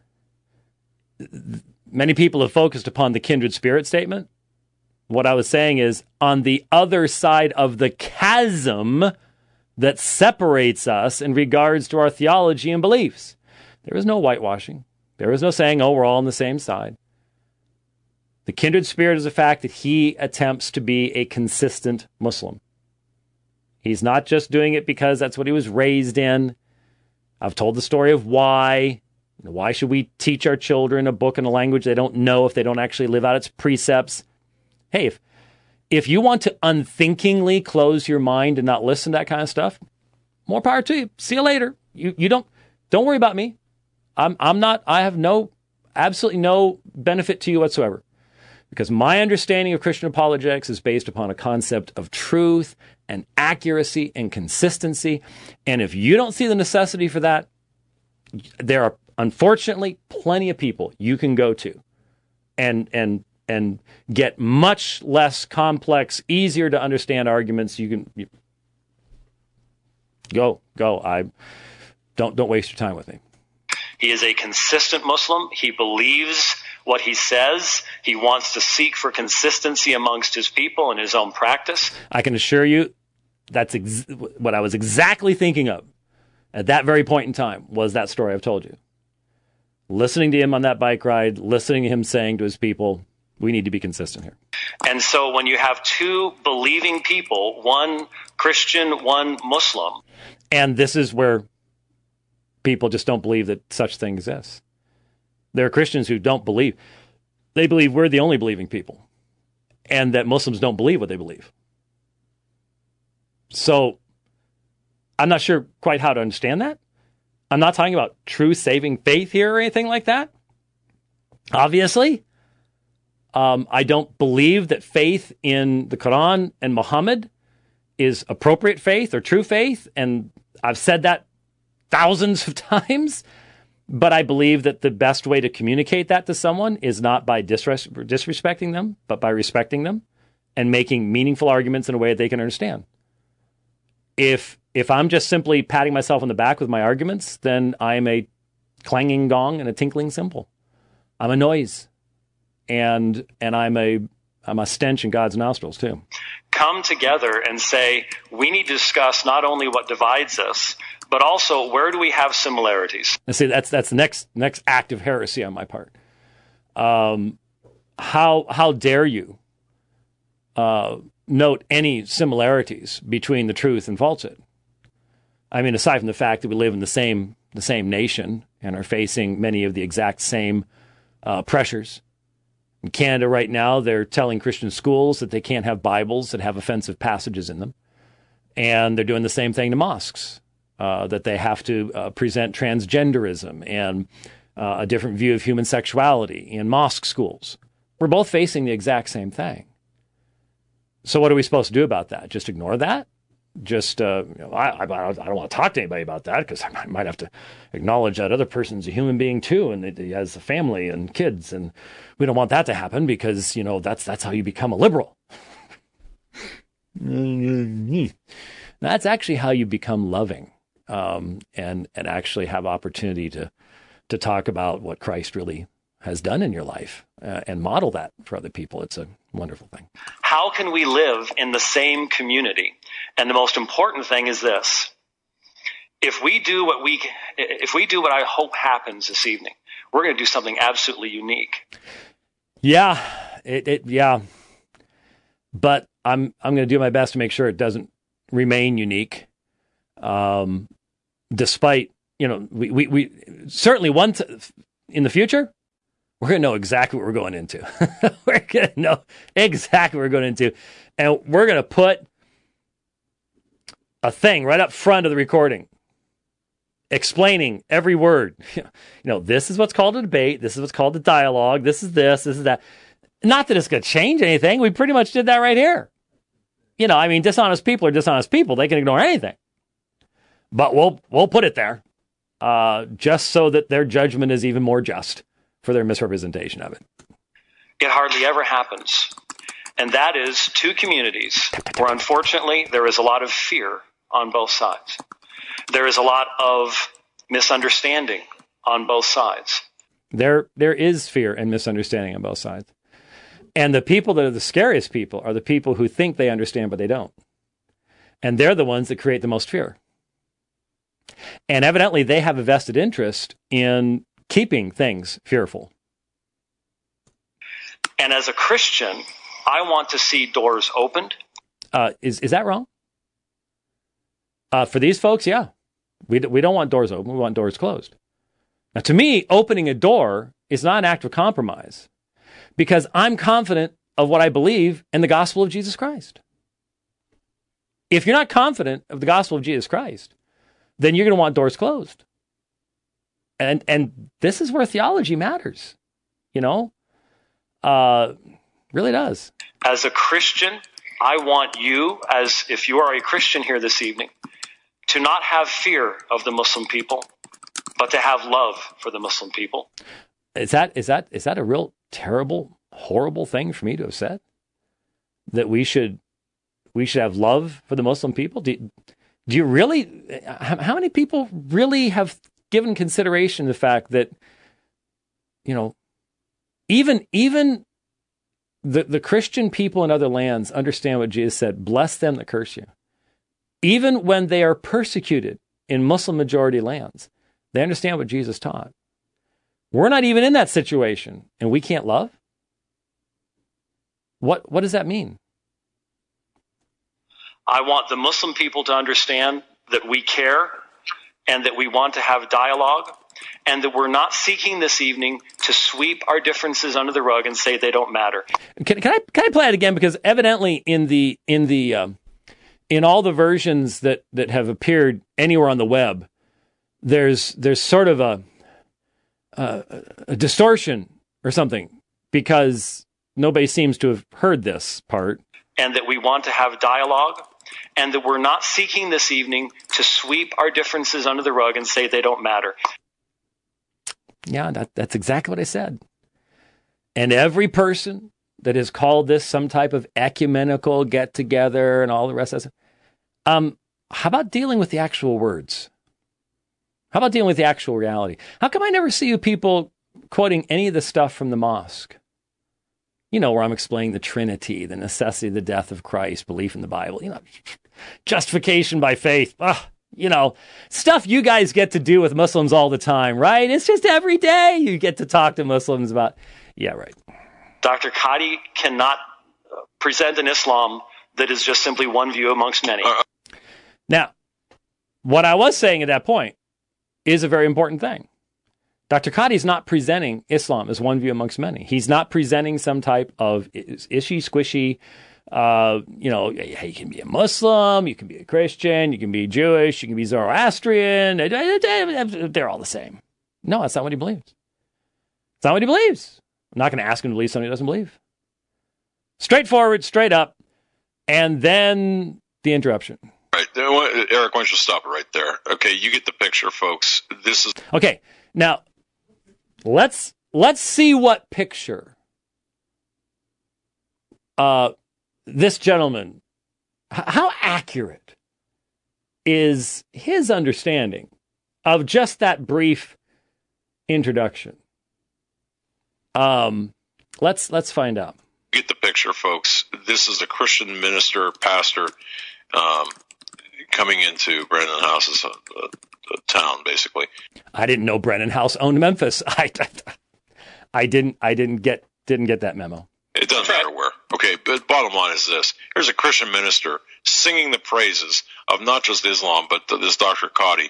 Many people have focused upon the kindred spirit statement. What I was saying is, on the other side of the chasm that separates us in regards to our theology and beliefs, there is no whitewashing. There is no saying, oh, we're all on the same side. The kindred spirit is the fact that he attempts to be a consistent Muslim. He's not just doing it because that's what he was raised in. I've told the story of why. Why should we teach our children a book in a language they don't know if they don't actually live out its precepts? Hey, if, if you want to unthinkingly close your mind and not listen to that kind of stuff, more power to you. See you later. You you don't don't worry about me. I'm I'm not. I have no absolutely no benefit to you whatsoever, because my understanding of Christian apologetics is based upon a concept of truth and accuracy and consistency. And if you don't see the necessity for that, there are unfortunately plenty of people you can go to and and and get much less complex, easier to understand arguments. You can you, go go. I don't don't waste your time with me. He is a consistent Muslim. He believes what he says. He wants to seek for consistency amongst his people and his own practice. I can assure you that's ex- what I was exactly thinking of at that very point in time, was that story I've told you. Listening to him on that bike ride, listening to him saying to his people, we need to be consistent here. And so when you have two believing people, one Christian, one Muslim. And this is where people just don't believe that such thing exists. There are Christians who don't believe. They believe we're the only believing people, and that Muslims don't believe what they believe. So I'm not sure quite how to understand that. I'm not talking about true saving faith here or anything like that. Obviously, um, I don't believe that faith in the Quran and Muhammad is appropriate faith or true faith, and I've said that thousands of times, but I believe that the best way to communicate that to someone is not by disres- disrespecting them, but by respecting them and making meaningful arguments in a way that they can understand. If if I'm just simply patting myself on the back with my arguments, then I'm a clanging gong and a tinkling cymbal. I'm a noise, and and I'm a I'm a stench in God's nostrils too. Come together and say, we need to discuss not only what divides us, but also where do we have similarities? And see, that's that's the next next act of heresy on my part. Um, how how dare you uh, note any similarities between the truth and falsehood? I mean, aside from the fact that we live in the same the same nation and are facing many of the exact same uh, pressures. In Canada right now, they're telling Christian schools that they can't have Bibles that have offensive passages in them. And they're doing the same thing to mosques, uh, that they have to uh, present transgenderism and uh, a different view of human sexuality in mosque schools. We're both facing the exact same thing. So what are we supposed to do about that? Just ignore that? Just, uh, you know, I, I, I don't want to talk to anybody about that because I might have to acknowledge that other person's a human being too, and he has a family and kids, and we don't want that to happen because, you know, that's that's how you become a liberal. That's actually how you become loving, um, and and actually have opportunity to to talk about what Christ really has done in your life uh, and model that for other people. It's a wonderful thing. How can we live in the same community? And the most important thing is this. If we do what we, if we do what I hope happens this evening, we're going to do something absolutely unique. Yeah, it, it yeah. But I'm I'm going to do my best to make sure it doesn't remain unique. Um, despite, you know, we we, we certainly one t- in the future, we're going to know exactly what we're going into. We're going to know exactly what we're going into. And we're going to put a thing right up front of the recording explaining every word. You know, this is what's called a debate. This is what's called a dialogue. This is this. This is that. Not that it's going to change anything. We pretty much did that right here. You know, I mean, dishonest people are dishonest people. They can ignore anything. But we'll we'll put it there uh, just so that their judgment is even more just for their misrepresentation of it. It hardly ever happens. And that is two communities where, unfortunately, there is a lot of fear on both sides. There is a lot of misunderstanding on both sides. There, there is fear and misunderstanding on both sides. And the people that are the scariest people are the people who think they understand, but they don't. And they're the ones that create the most fear. And evidently, they have a vested interest in keeping things fearful. And as a Christian, I want to see doors opened. Uh, is is that wrong? Uh, for these folks, yeah. We, we don't want doors open. We want doors closed. Now, to me, opening a door is not an act of compromise because I'm confident of what I believe in the gospel of Jesus Christ. If you're not confident of the gospel of Jesus Christ, then you're going to want doors closed. And and this is where theology matters, you know? Uh, really does. As a Christian, I want you, as if you are a Christian here this evening, to not have fear of the Muslim people, but to have love for the Muslim people. Is that is that is that a real terrible, horrible thing for me to have said? That we should we should have love for the Muslim people? Do, do you really? How many people really have given consideration to the fact that, you know, even even the the Christian people in other lands understand what Jesus said? Bless them that curse you. Even when they are persecuted in Muslim majority lands, they understand what Jesus taught. We're not even in that situation, and we can't love? What what does that mean? I want the Muslim people to understand that we care and that we want to have dialogue and that we're not seeking this evening to sweep our differences under the rug and say they don't matter. Can, can I can I play it again? Because evidently in the in the um, in all the versions that, that have appeared anywhere on the web, there's there's sort of a, a a distortion or something because nobody seems to have heard this part. And that we want to have dialogue and that we're not seeking this evening to sweep our differences under the rug and say they don't matter. Yeah, that, that's exactly what I said. And every person that has called this some type of ecumenical get-together and all the rest of it, um, how about dealing with the actual words? How about dealing with the actual reality? How come I never see you people quoting any of the stuff from the mosque? You know, where I'm explaining the Trinity, the necessity of the death of Christ, belief in the Bible, you know, justification by faith. Ugh, you know, stuff you guys get to do with Muslims all the time, right? It's just every day you get to talk to Muslims about, yeah, right. Doctor Qadhi cannot present an Islam that is just simply one view amongst many. Now, what I was saying at that point is a very important thing. Doctor Qadhi is not presenting Islam as one view amongst many. He's not presenting some type of ishy, squishy, uh, you know, hey, you can be a Muslim, you can be a Christian, you can be Jewish, you can be Zoroastrian. They're all the same. No, that's not what he believes. It's not what he believes. I'm not going to ask him to believe something he doesn't believe. Straightforward, straight up, and then the interruption. Right. Eric, why don't you stop it right there? Okay, you get the picture, folks. This is... Okay, now... Let's let's see what picture uh, this gentleman, h- how accurate is his understanding of just that brief introduction. Um, let's let's find out. Get the picture, folks. This is a Christian minister, pastor, um, coming into Brennan House's uh, uh, town, basically. I didn't know Brennan House owned Memphis. I, I didn't. I didn't get didn't get that memo. It doesn't matter where. Okay, but bottom line is this: here's a Christian minister singing the praises of not just Islam, but this Doctor Qadhi.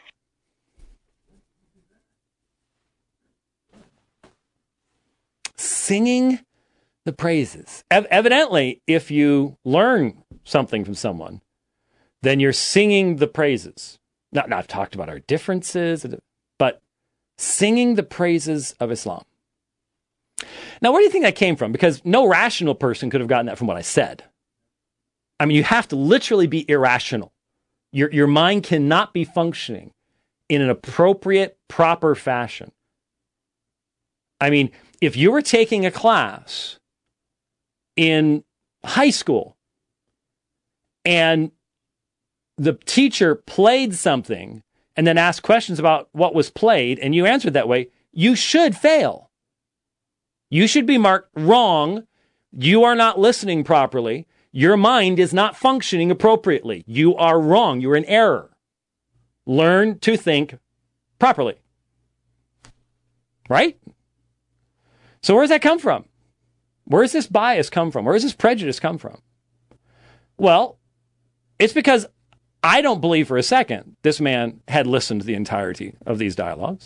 Singing the praises. Ev- evidently, if you learn something from someone, then you're singing the praises. Now, now, I've talked about our differences, but singing the praises of Islam. Now, where do you think that came from? Because no rational person could have gotten that from what I said. I mean, you have to literally be irrational. Your, your mind cannot be functioning in an appropriate, proper fashion. I mean, if you were taking a class in high school and the teacher played something and then asked questions about what was played and you answered that way, you should fail. You should be marked wrong. You are not listening properly. Your mind is not functioning appropriately. You are wrong. You're in error. Learn to think properly. Right? So where does that come from? Where does this bias come from? Where does this prejudice come from? Well, it's because I don't believe for a second this man had listened to the entirety of these dialogues.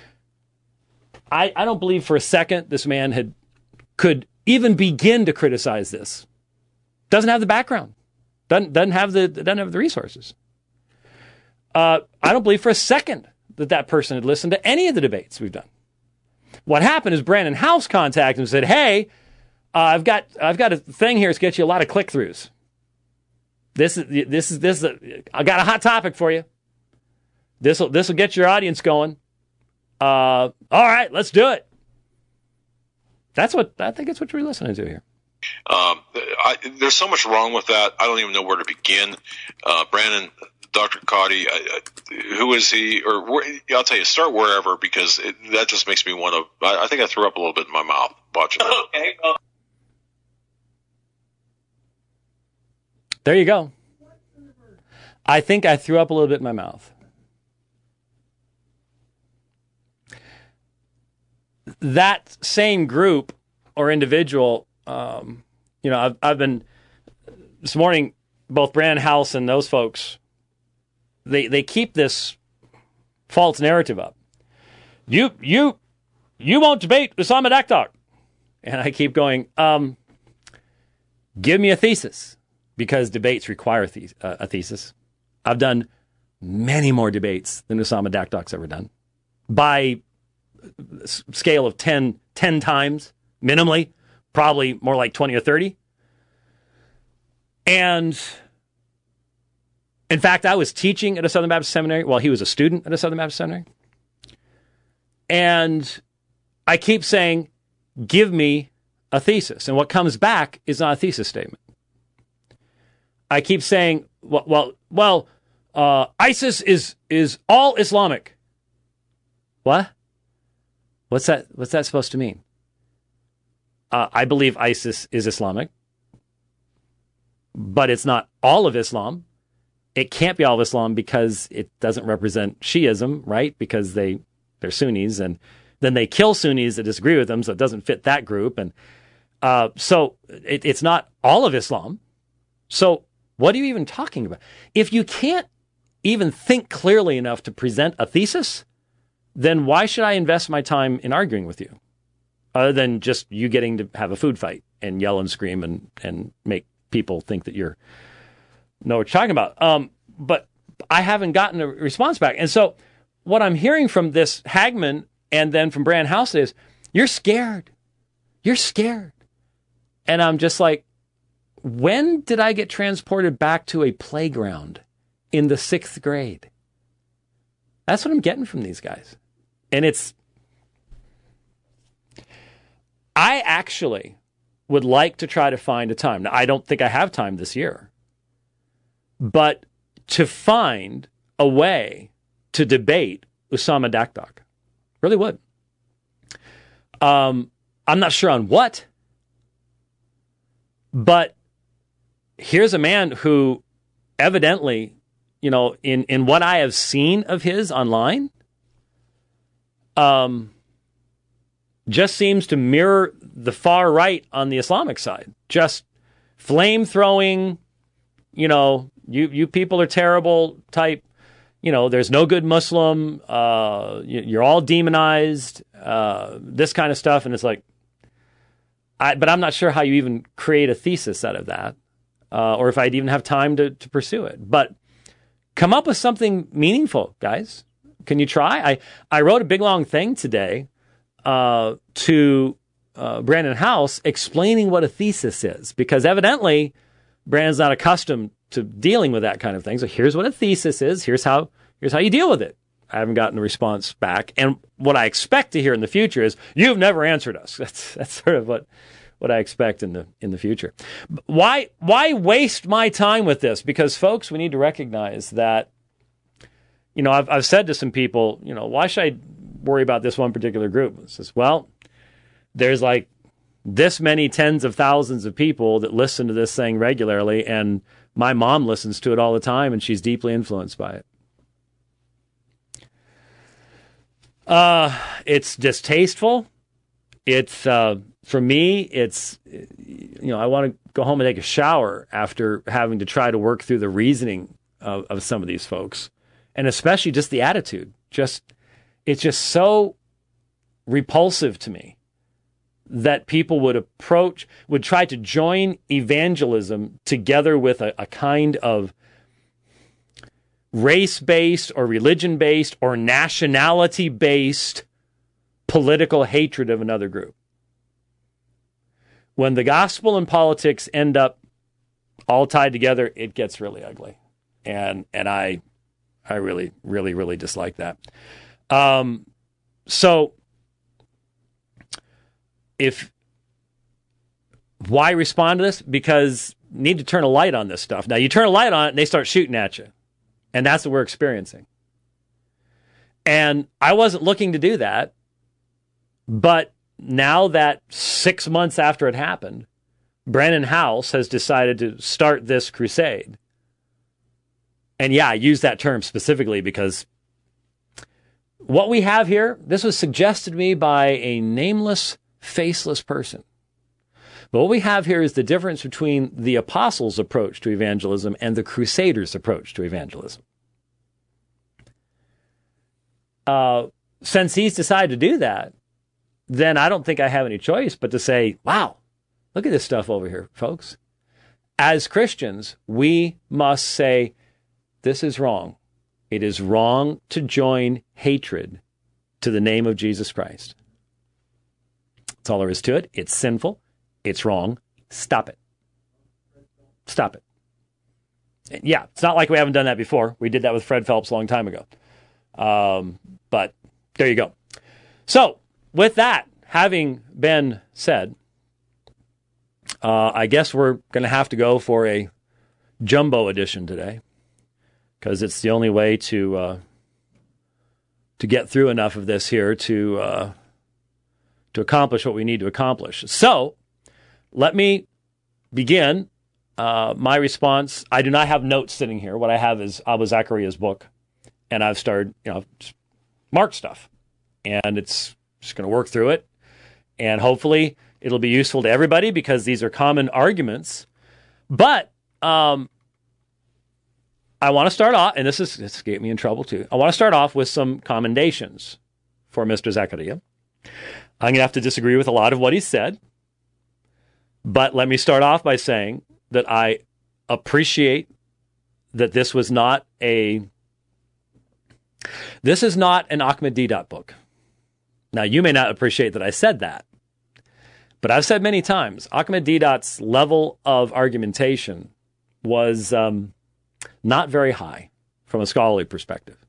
I, I don't believe for a second this man had could even begin to criticize this. Doesn't have the background. Doesn't, doesn't have the doesn't have the resources. Uh, I don't believe for a second that that person had listened to any of the debates we've done. What happened is Brandon House contacted him and said, "Hey, uh, I've got I've got a thing here to get you a lot of click-throughs. This is this is this. Is a, I got a hot topic for you. This will this will get your audience going. Uh, all right, let's do it." That's what I think. It's what you're listening to here. Um, I, there's so much wrong with that. I don't even know where to begin. Uh, Brandon, Doctor Cotty, I, I, who is he? Or where, I'll tell you, start wherever, because it, that just makes me want to. I, I think I threw up a little bit in my mouth watching that. Okay. Well. There you go. I think I threw up a little bit in my mouth. That same group or individual, um, you know, I've, I've been, this morning, both Brandon House and those folks, they they keep this false narrative up. You, you, you won't debate Usama Dakdok. And I keep going, um, give me a thesis, because debates require the, uh, a thesis. I've done many more debates than Usama Dakdok's ever done, by scale of ten, ten times, minimally, probably more like twenty or thirty. And in fact, I was teaching at a Southern Baptist seminary while he was a student at a Southern Baptist seminary. And I keep saying, give me a thesis. And what comes back is not a thesis statement. I keep saying, well, well, well uh, ISIS is is all Islamic. What? What's that? What's that supposed to mean? Uh, I believe ISIS is Islamic, but it's not all of Islam. It can't be all of Islam because it doesn't represent Shiism, right? Because they they're Sunnis, and then they kill Sunnis that disagree with them, so it doesn't fit that group. And uh, so it, it's not all of Islam. So what are you even talking about? If you can't even think clearly enough to present a thesis, then why should I invest my time in arguing with you, other than just you getting to have a food fight and yell and scream and, and make people think that you're know what you're talking about? Um, but I haven't gotten a response back. And so what I'm hearing from this Hagman and then from Brandon House is, you're scared. You're scared. And I'm just like, when did I get transported back to a playground in the sixth grade? That's what I'm getting from these guys. And it's, I actually would like to try to find a time. Now, I don't think I have time this year, but to find a way to debate Usama Dakdok. Really would. Um, I'm not sure on what, but here's a man who evidently, you know, in, in what I have seen of his online, um, just seems to mirror the far right on the Islamic side. Just flame throwing, you know, you, you people are terrible type, you know, there's no good Muslim, uh, you, you're all demonized, uh, this kind of stuff. And it's like, I, but I'm not sure how you even create a thesis out of that, uh, or if I'd even have time to, to pursue it. But come up with something meaningful, guys. Can you try? I, I wrote a big long thing today uh, to uh, Brandon House explaining what a thesis is, because evidently Brandon's not accustomed to dealing with that kind of thing. So here's what a thesis is. Here's how here's how you deal with it. I haven't gotten a response back. And what I expect to hear in the future is, you've never answered us. That's that's sort of what what I expect in the in the future. Why why waste my time with this? Because folks, we need to recognize that, you know, I've I've said to some people, you know, why should I worry about this one particular group? It says, well, there's like this many tens of thousands of people that listen to this thing regularly, and my mom listens to it all the time, and she's deeply influenced by it. Uh, it's distasteful. It's, uh, for me, it's, you know, I want to go home and take a shower after having to try to work through the reasoning of, of some of these folks. And especially just the attitude. Just, it's just so repulsive to me that people would approach, would try to join evangelism together with a, a kind of race-based or religion-based or nationality-based political hatred of another group. When the gospel and politics end up all tied together, it gets really ugly. And and I I really, really, really dislike that. Um, so if why respond to this? Because you need to turn a light on this stuff. Now, you turn a light on it and they start shooting at you. And that's what we're experiencing. And I wasn't looking to do that. But now that six months after it happened, Brandon House has decided to start this crusade. And yeah, I use that term specifically because what we have here, this was suggested to me by a nameless, faceless person. But what we have here is the difference between the apostles' approach to evangelism and the crusaders' approach to evangelism. Uh, since he's decided to do that, then I don't think I have any choice but to say, wow, look at this stuff over here, folks. As Christians, we must say, this is wrong. It is wrong to join hatred to the name of Jesus Christ. That's all there is to it. It's sinful. It's wrong. Stop it. Stop it. And yeah, it's not like we haven't done that before. We did that with Fred Phelps a long time ago. Um, but there you go. So, with that having been said, uh, I guess we're going to have to go for a jumbo edition today, because it's the only way to uh, to get through enough of this here to uh, to accomplish what we need to accomplish. So, let me begin uh, my response. I do not have notes sitting here. What I have is Abba Zachariah's book, and I've started, you know, mark stuff, and it's just going to work through it, and hopefully it'll be useful to everybody because these are common arguments. But um, I want to start off, and this is this get me in trouble too. I want to start off with some commendations for Mister Zachariah. I'm going to have to disagree with a lot of what he said. But let me start off by saying that I appreciate that this was not a, this is not an Ahmed Deedat book. Now, you may not appreciate that I said that, but I've said many times, Ahmed Deedat's level of argumentation was um, not very high from a scholarly perspective.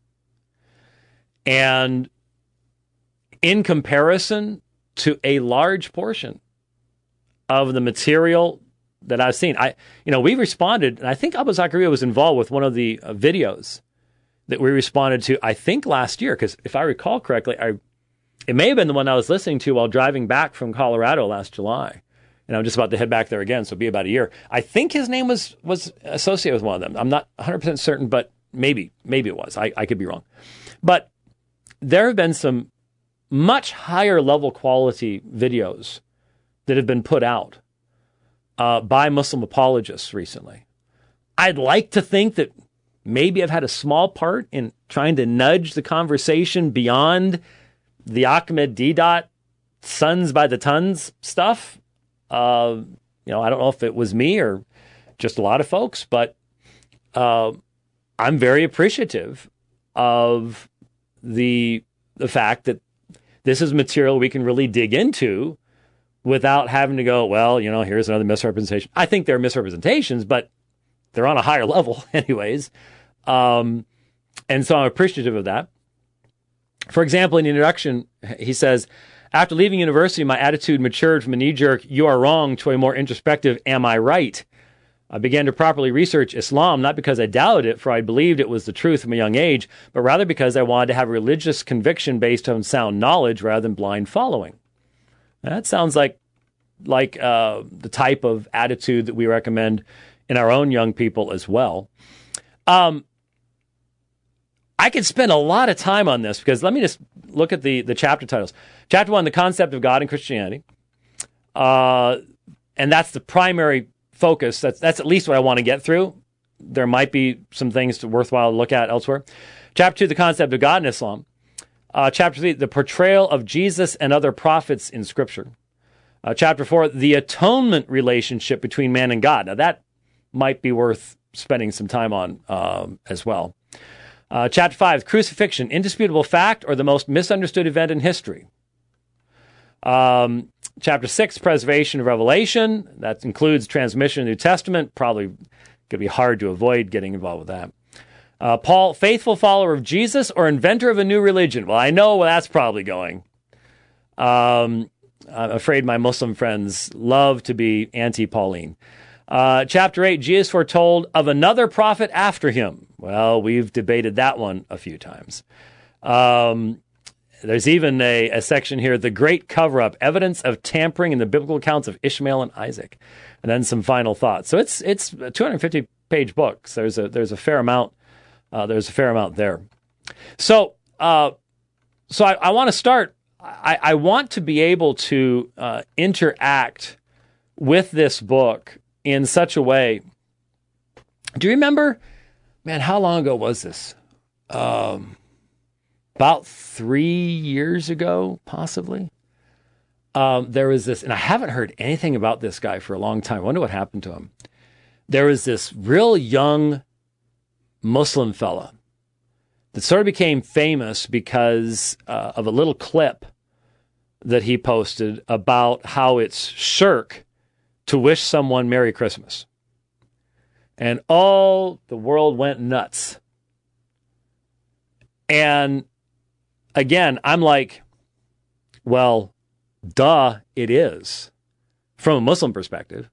And in comparison to a large portion of the material that I've seen, I, you know, we responded, and I think Abba Zachariah was involved with one of the uh, videos that we responded to, I think last year, because if I recall correctly, I, it may have been the one I was listening to while driving back from Colorado last July, and I'm just about to head back there again, so it'll be about a year. I think his name was was associated with one of them. I'm not one hundred percent certain, but maybe, maybe it was. I, I could be wrong. But there have been some much higher level quality videos that have been put out uh, by Muslim apologists recently. I'd like to think that maybe I've had a small part in trying to nudge the conversation beyond the Ahmed Deedat sons by the tons stuff. Uh, you know, I don't know if it was me or just a lot of folks, but uh, I'm very appreciative of the the fact that this is material we can really dig into without having to go, well, you know, here's another misrepresentation. I think they're misrepresentations, but they're on a higher level anyways. Um, and so I'm appreciative of that. For example, in the introduction, he says, after leaving university, my attitude matured from a knee-jerk, you are wrong, to a more introspective, am I right? I began to properly research Islam, not because I doubted it, for I believed it was the truth from a young age, but rather because I wanted to have religious conviction based on sound knowledge rather than blind following. That sounds like like uh, the type of attitude that we recommend in our own young people as well. Um, I could spend a lot of time on this because let me just look at the, the chapter titles. Chapter one, the concept of God and Christianity. Uh, and that's the primary focus. That's that's at least what I want to get through. There might be some things to worthwhile to look at elsewhere. Chapter two, the concept of God in Islam. Uh, chapter three, the portrayal of Jesus and other prophets in Scripture. Uh, chapter four, the atonement relationship between man and God. Now that might be worth spending some time on um, as well. Uh, chapter five, crucifixion, indisputable fact or the most misunderstood event in history. Um, chapter six, preservation of Revelation. That includes transmission of the New Testament. Probably going to be hard to avoid getting involved with that. Uh, Paul, faithful follower of Jesus or inventor of a new religion? Well, I know where that's probably going. Um, I'm afraid my Muslim friends love to be anti-Pauline. Uh, chapter eight, Jesus foretold of another prophet after him. Well, we've debated that one a few times. Um, there's even a, a section here, the great cover-up, evidence of tampering in the biblical accounts of Ishmael and Isaac. And then some final thoughts. So it's it's a two hundred fifty page book. So there's a there's a fair amount. Uh, there's a fair amount there. So uh, so I, I want to start. I, I want to be able to uh, interact with this book in such a way. Do you remember, man, how long ago was this? Um, about three years ago, possibly. Um, there was this, and I haven't heard anything about this guy for a long time. I wonder what happened to him. There was this real young Muslim fella that sort of became famous because uh, of a little clip that he posted about how it's shirk to wish someone Merry Christmas. And all the world went nuts. And again, I'm like, well, duh, it is. From a Muslim perspective.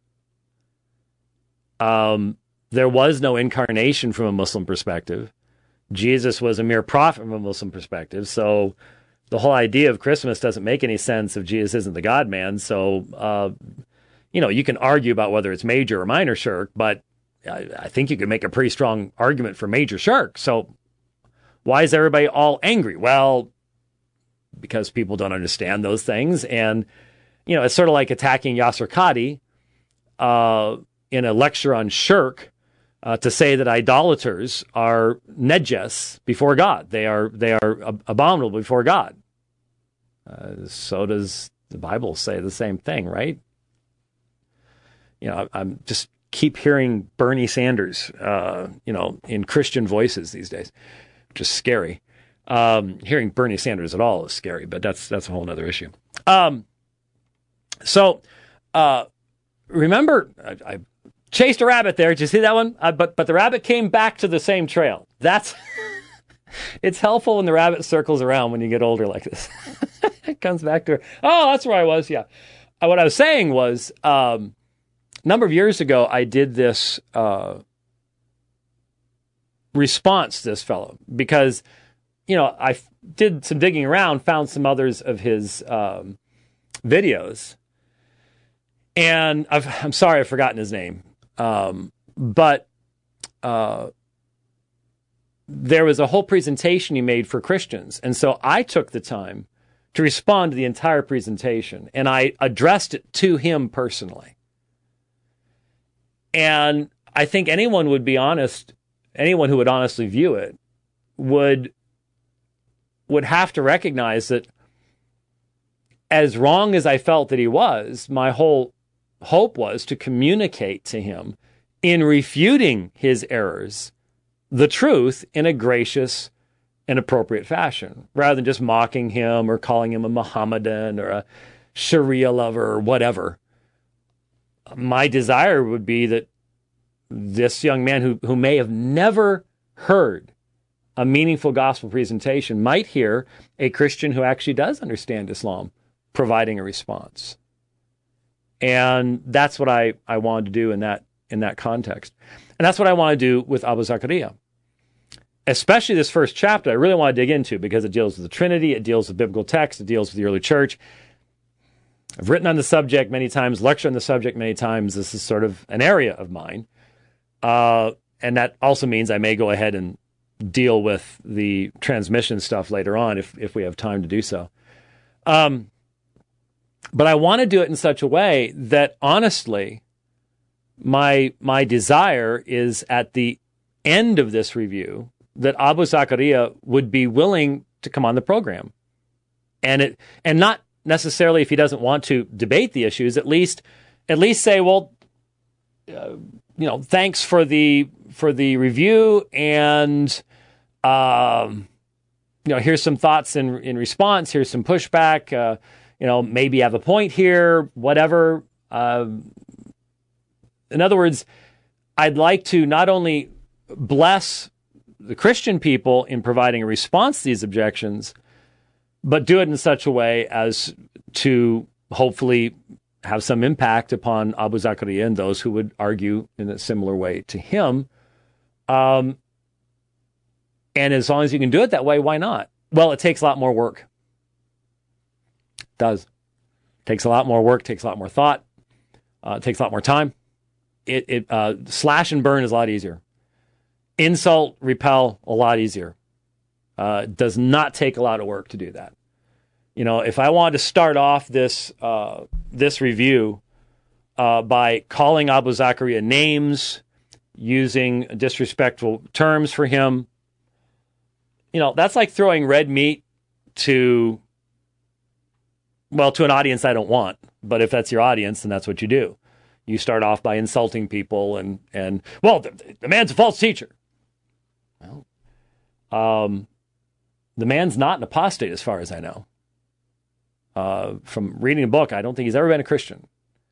Um, there was no incarnation from a Muslim perspective. Jesus was a mere prophet from a Muslim perspective. So the whole idea of Christmas doesn't make any sense if Jesus isn't the God-man. So, uh, you know, you can argue about whether it's major or minor shirk, but I, I think you could make a pretty strong argument for major shirk. So why is everybody all angry? Well, because people don't understand those things. And, you know, it's sort of like attacking Yasser Qadi uh, in a lecture on shirk uh, to say that idolaters are nejas before God. They are they are ab- abominable before God. Uh, so does the Bible say the same thing, right? You know, I'm just keep hearing Bernie Sanders, uh, you know, in Christian voices these days, which is scary. Um, hearing Bernie Sanders at all is scary, but that's that's a whole other issue. Um, so, uh, remember, I, I chased a rabbit there. Did you see that one? Uh, but but the rabbit came back to the same trail. That's it's helpful when the rabbit circles around when you get older like this. It comes back to, oh, that's where I was. Yeah. Uh, what I was saying was, um, a number of years ago, I did this uh, response to this fellow because, you know, I f- did some digging around, found some others of his um, videos. And I've, I'm sorry, I've forgotten his name. Um, but uh, there was a whole presentation he made for Christians. And so I took the time to respond to the entire presentation. And I addressed it to him personally. And I think anyone would be honest, anyone who would honestly view it would would have to recognize that as wrong as I felt that he was, my whole hope was to communicate to him in refuting his errors, the truth in a gracious and appropriate fashion, rather than just mocking him or calling him a Mohammedan or a Sharia lover or whatever. My desire would be that this young man who, who may have never heard a meaningful gospel presentation might hear a Christian who actually does understand Islam providing a response. And that's what I, I wanted to do in that in that context. And that's what I want to do with Abu Zakaria. Especially this first chapter, I really want to dig into because it deals with the Trinity, it deals with biblical text, it deals with the early church. I've written on the subject many times, lectured on the subject many times. This is sort of an area of mine. Uh, and that also means I may go ahead and deal with the transmission stuff later on if, if we have time to do so. Um, but I want to do it in such a way that, honestly, my my desire is at the end of this review that Abu Zakaria would be willing to come on the program. And it and not necessarily if he doesn't want to debate the issues, at least at least say, well, uh, you know, thanks for the for the review, and um, you know, here's some thoughts in in response. Here's some pushback. Uh, you know, maybe you have a point here. Whatever. Uh, in other words, I'd like to not only bless the Christian people in providing a response to these objections, but do it in such a way as to hopefully have some impact upon Abu Zakaria and those who would argue in a similar way to him. Um, and as long as you can do it that way, why not? Well, it takes a lot more work. It does. It takes a lot more work, takes a lot more thought, uh, it takes a lot more time. It, it uh, slash and burn is a lot easier. Insult, repel, a lot easier. Uh, does not take a lot of work to do that. You know, if I wanted to start off this uh, this review uh, by calling Abu Zakaria names, using disrespectful terms for him, you know, that's like throwing red meat to, well, to an audience I don't want. But if that's your audience, then that's what you do. You start off by insulting people and, and well, the, the man's a false teacher. Well, um, the man's not an apostate as far as I know. Uh, from reading the book, I don't think he's ever been a Christian.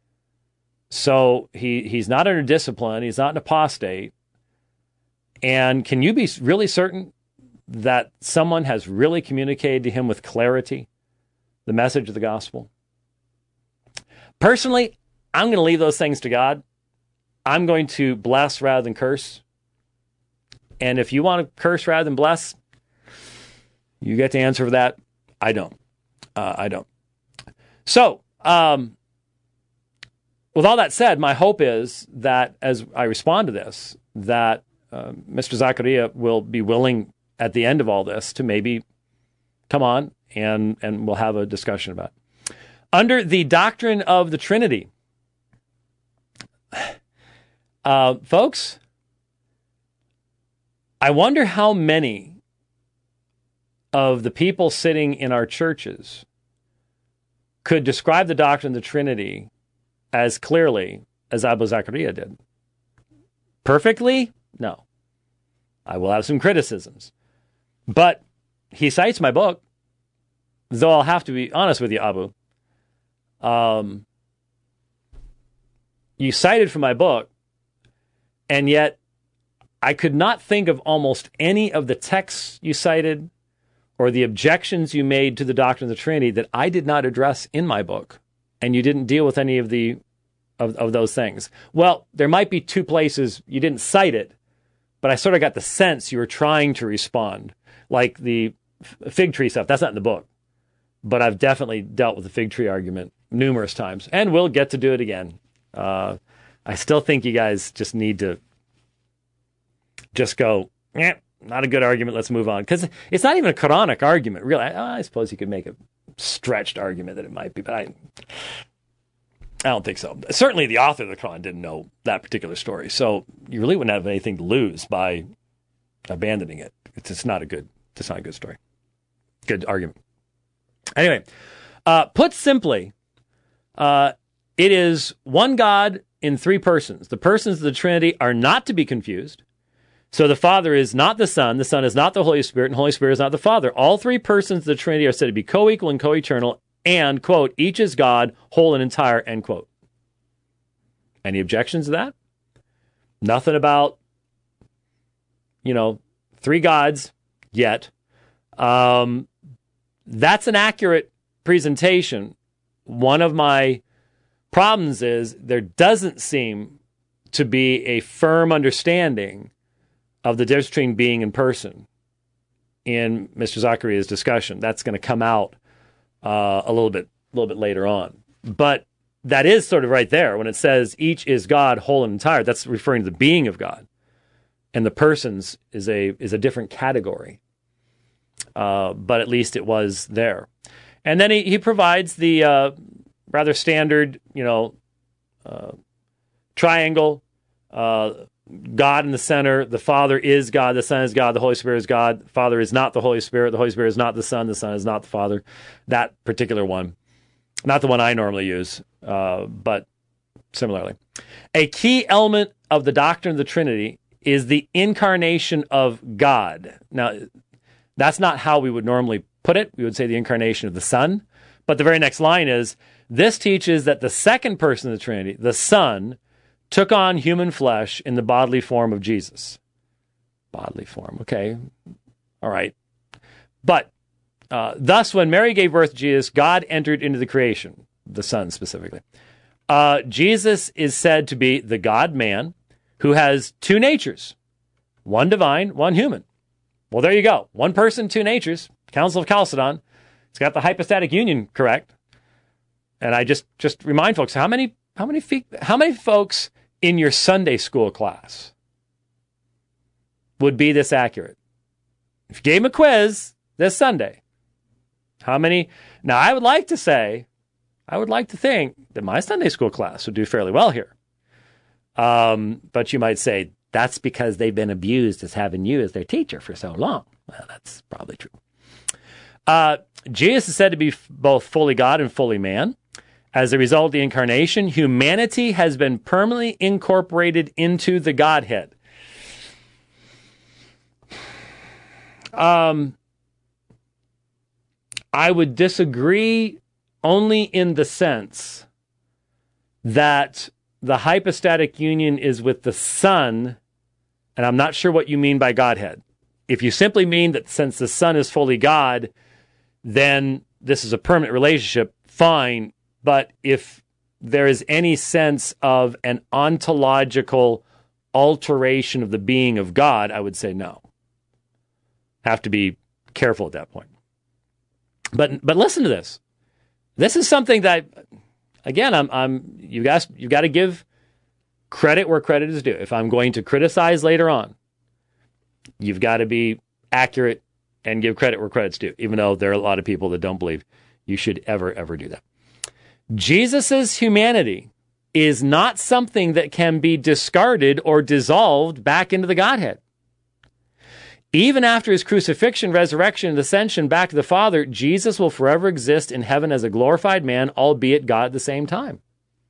So he he's not under discipline. He's not an apostate. And can you be really certain that someone has really communicated to him with clarity the message of the gospel? Personally, I'm going to leave those things to God. I'm going to bless rather than curse. And if you want to curse rather than bless, you get to answer for that. I don't. Uh, I don't. So, um, with all that said, my hope is that as I respond to this, that uh, Mister Zakaria will be willing at the end of all this to maybe come on and, and we'll have a discussion about it. Under the doctrine of the Trinity, uh, folks, I wonder how many of the people sitting in our churches could describe the doctrine of the Trinity as clearly as Abu Zakaria did. Perfectly? No. I will have some criticisms. But he cites my book, though I'll have to be honest with you, Abu. Um, you cited from my book, and yet I could not think of almost any of the texts you cited or the objections you made to the doctrine of the Trinity that I did not address in my book, and you didn't deal with any of the of, of those things. Well, there might be two places you didn't cite it, but I sort of got the sense you were trying to respond, like the fig tree stuff. That's not in the book, but I've definitely dealt with the fig tree argument numerous times, and we'll get to do it again. Uh, I still think you guys just need to just go, eh, not a good argument, let's move on. Because it's not even a Quranic argument, really. I, I suppose you could make a stretched argument that it might be, but I, I don't think so. Certainly the author of the Quran didn't know that particular story, so you really wouldn't have anything to lose by abandoning it. It's, it's not a good, it's not a good story. Good argument. Anyway, uh, put simply, uh, it is one God in three persons. The persons of the Trinity are not to be confused. So the Father is not the Son, the Son is not the Holy Spirit, and the Holy Spirit is not the Father. All three persons of the Trinity are said to be co-equal and co-eternal, and, quote, each is God, whole and entire, end quote. Any objections to that? Nothing about, you know, three gods yet. Um, that's an accurate presentation. One of my problems is there doesn't seem to be a firm understanding of the difference between being and person in Mister Zachariah's discussion. That's going to come out uh, a little bit, a little bit later on. But that is sort of right there when it says each is God, whole and entire. That's referring to the being of God, and the persons is a is a different category. Uh, but at least it was there. And then he, he provides the uh, rather standard, you know, uh, triangle. Uh, God in the center, the Father is God, the Son is God, the Holy Spirit is God, the Father is not the Holy Spirit, the Holy Spirit is not the Son, the Son is not the Father. That particular one. Not the one I normally use, uh, but similarly. A key element of the doctrine of the Trinity is the incarnation of God. Now, that's not how we would normally put it. We would say the incarnation of the Son. But the very next line is, this teaches that the second person of the Trinity, the Son, took on human flesh in the bodily form of Jesus. Bodily form, okay. All right. But, uh, thus, when Mary gave birth to Jesus, God entered into the creation, the Son specifically. Uh, Jesus is said to be the God-man who has two natures, one divine, one human. Well, there you go. One person, two natures. Council of Chalcedon. It's got the hypostatic union correct. And I just, just remind folks, how many, how many, fe- how many folks in your Sunday school class would be this accurate? If you gave them a quiz this Sunday, how many? Now, I would like to say, I would like to think that my Sunday school class would do fairly well here. Um, but you might say, that's because they've been abused as having you as their teacher for so long. Well, that's probably true. Uh, Jesus is said to be f- both fully God and fully man. As a result of the incarnation, humanity has been permanently incorporated into the Godhead. Um, I would disagree only in the sense that the hypostatic union is with the Son, and I'm not sure what you mean by Godhead. If you simply mean that since the Son is fully God, then this is a permanent relationship, fine. But if there is any sense of an ontological alteration of the being of God, I would say no. Have to be careful at that point. But but listen to this. This is something that, again, I'm I'm you guys you got to give credit where credit is due. If I'm going to criticize later on, you've got to be accurate and give credit where credit's due, even though there are a lot of people that don't believe you should ever, ever do that. Jesus's humanity is not something that can be discarded or dissolved back into the Godhead. Even after his crucifixion, resurrection, and ascension back to the Father, Jesus will forever exist in heaven as a glorified man, albeit God at the same time.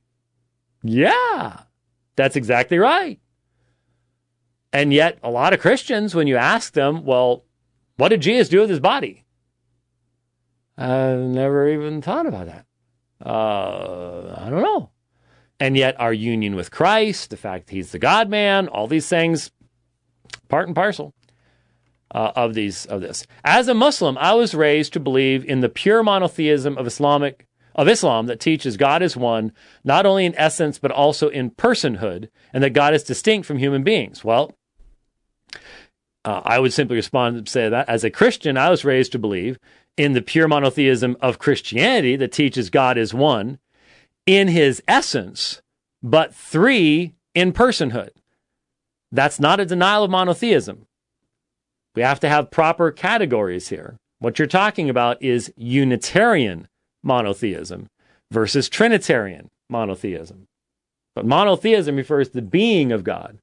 Yeah, that's exactly right. And yet, a lot of Christians, when you ask them, well, what did Jesus do with his body? I've never even thought about that. Uh, I don't know. And yet, our union with Christ, the fact that he's the God-man, all these things, part and parcel. Uh, of these of this. As a Muslim, I was raised to believe in the pure monotheism of Islamic of Islam that teaches God is one, not only in essence but also in personhood, and that God is distinct from human beings. Well, uh, I would simply respond and say that as a Christian, I was raised to believe in the pure monotheism of Christianity that teaches God is one in his essence, but three in personhood. That's not a denial of monotheism. We have to have proper categories here. What you're talking about is Unitarian monotheism versus Trinitarian monotheism. But monotheism refers to the being of God.